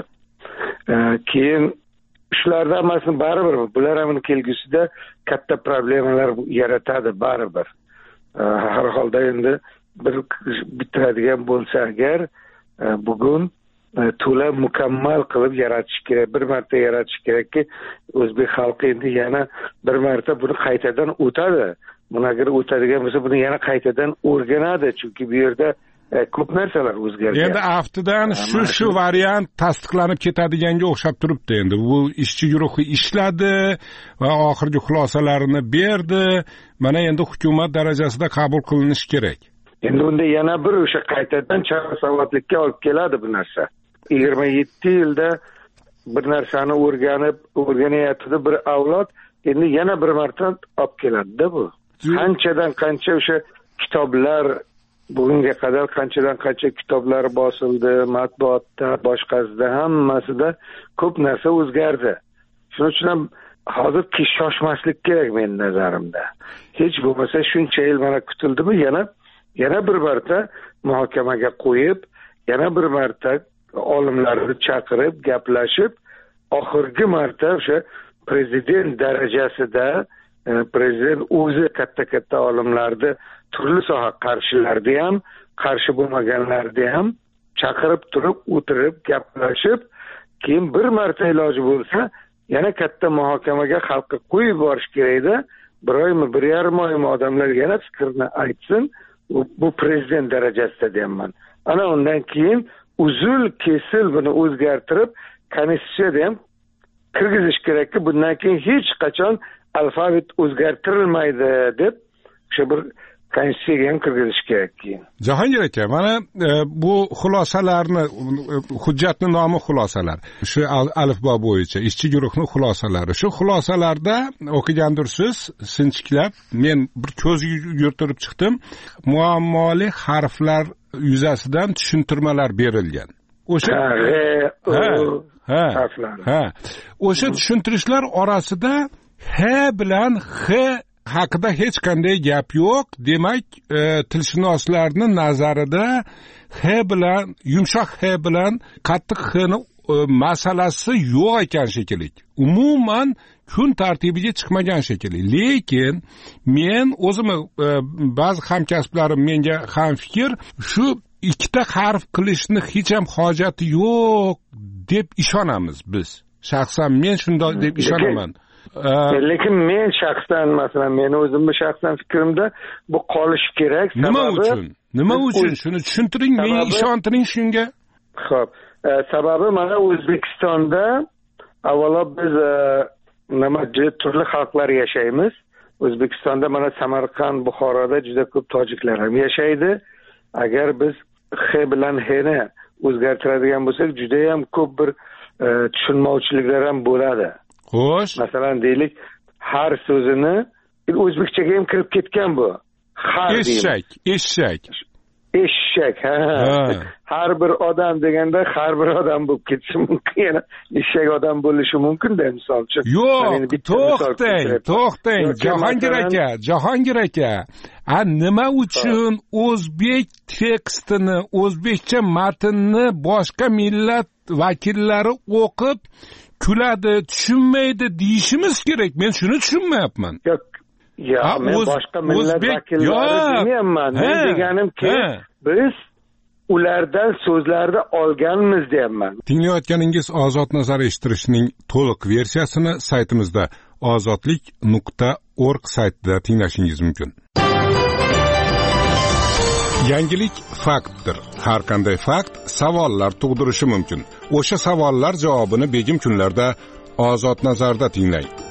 Keyin shulardan hammasi baribir bular ham kelgusida katta problemalar yaratadi baribir. Har holda endi bir bitiradigan bo'lsa agar bugun to'la mukammal qilib yaratish kerak, bir marta yaratish kerakki, o'zbek xalqi endi yana bir marta buni qaytadan o'tadi. Buni agar o'tadigan bo'lsa, buni yana qaytadan o'rganadi, chunki bu yerda ko'p narsalar o'zgargan. Endi aftidan shu variant tasdiqlanib ketadiganga o'xshab turibdi. Endi bu ishchi guruhi ishladi va oxirgi xulosalarini berdi. Mana endi hukumat darajasida qabul qilinishi kerak. Endi unda yana bir o'sha qaytadan savodlikka olib keladi bu narsa. 27 yilda bir narsani o'rganayotdi bir avlod, endi yana bir marta olib keladi-da bu. Qanchadan qancha o'sha kitoblar bugunga qadar qanchadan qancha kitoblar bosildi, matbuotda, boshqasida, hammasida ko'p narsa o'zgardi. Shuning uchun ham hozir shoshmaslik kerak mening nazarimda. Hech bo'lmasa shuncha yil mana kutildimi, yana bir marta muhokamaga qo'yib, yana bir marta olimlarni chaqirib, gaplashib, oxirgi marta o'sha prezident darajasida prezident o'zi katta olimlarni turli soha qarshilarni ham, qarshi bo'lmaganlarni ham chaqirib turib, o'tirib, gaplashib, keyin bir marta iloji bo'lsa, yana katta muhokamaga xalqqa qo'yib borish kerak-da. Bir oymi, 1,5 oymi odamlar yana fikrini aytsin. Bu prezident darajasida deyman. Ana undan keyin uzul kesil buni o'zgartirib, konstitutsiyada ham kirgizish kerakki, bundan keyin hech qachon alfabet o'zgartirilmaydi deb o'sha bir konstitutsiyaga ham kirgizish kerak keyin. Jahongir aka, mana bu xulosalarni, hujjatning nomi xulosalar. Shu alifbo bo'yicha ishchi guruhning xulosalari. Shu xulosalarda o'qigandirsiz, sinchiklab, men bir ko'z yurtirib chiqdim. Muammoli harflar yuzasidan tushuntirmalar berilgan. O'sha o'sha tushuntirishlar orasida h bilan x haqida hech qanday gap yo'q. Demak, tilshunoslarning nazarida h bilan, yumshoq h bilan qattiq h ni masalasi yo'q ekan shekilli. Umuman kun tartibiga chiqmagan shekilli. Lekin men o'zimni ba'zi hamkasblarim menga ham fikr, shu ikkita harf qilishni hech ham hojati yo'q deb ishonamiz biz. Shaxsan men shunday deb ishonaman. Lekin men shaxsan, masalan, meni o'zimni shaxsan fikrimda bu qolishi kerak. Nima uchun? Shuni tushuntiring, menga ishontiring shunga. Xo'p, sababi mana O'zbekistonda avvalo biz turli xalqlar yashaymiz. O'zbekistonda mana Samarqand, Buxoroda juda ko'p tojiklar ham yashaydi. Agar biz X bilan H'ni o'zgartiradigan bo'lsak, juda ham ko'p bir tushunmovchiliklar ham bo'ladi. Xo'sh. Masalan, deylik, har so'zini o'zbekchaga ham kirib ketgan bu. Har eshak, ha. Har bir odam deganda har bir odam bo'lib ketishi mumkin. Yana eshak odam bo'lishi mumkin-da, misol uchun. Yo'q, to'xtang. Jahongir aka. Nima uchun o'zbek tekstini, o'zbekcha matnni boshqa millat vakillari o'qib kuladi, tushunmaydi deyishimiz kerak? Men shuni tushunmayapman. Men boshqa millat vakillari demayapman. Men deganimki, biz ulardan so'zlarni olganmiz deyapman. Tinglayotganingiz Ozod nazar eshittirishning to'liq versiyasini saytimizda ozodlik.org saytida tinglashingiz mumkin. Yangilik faktdir. Har qanday fakt savollar tug'dirishi mumkin. O'sha savollar javobini begim kunlarda Ozod nazarda tinglang.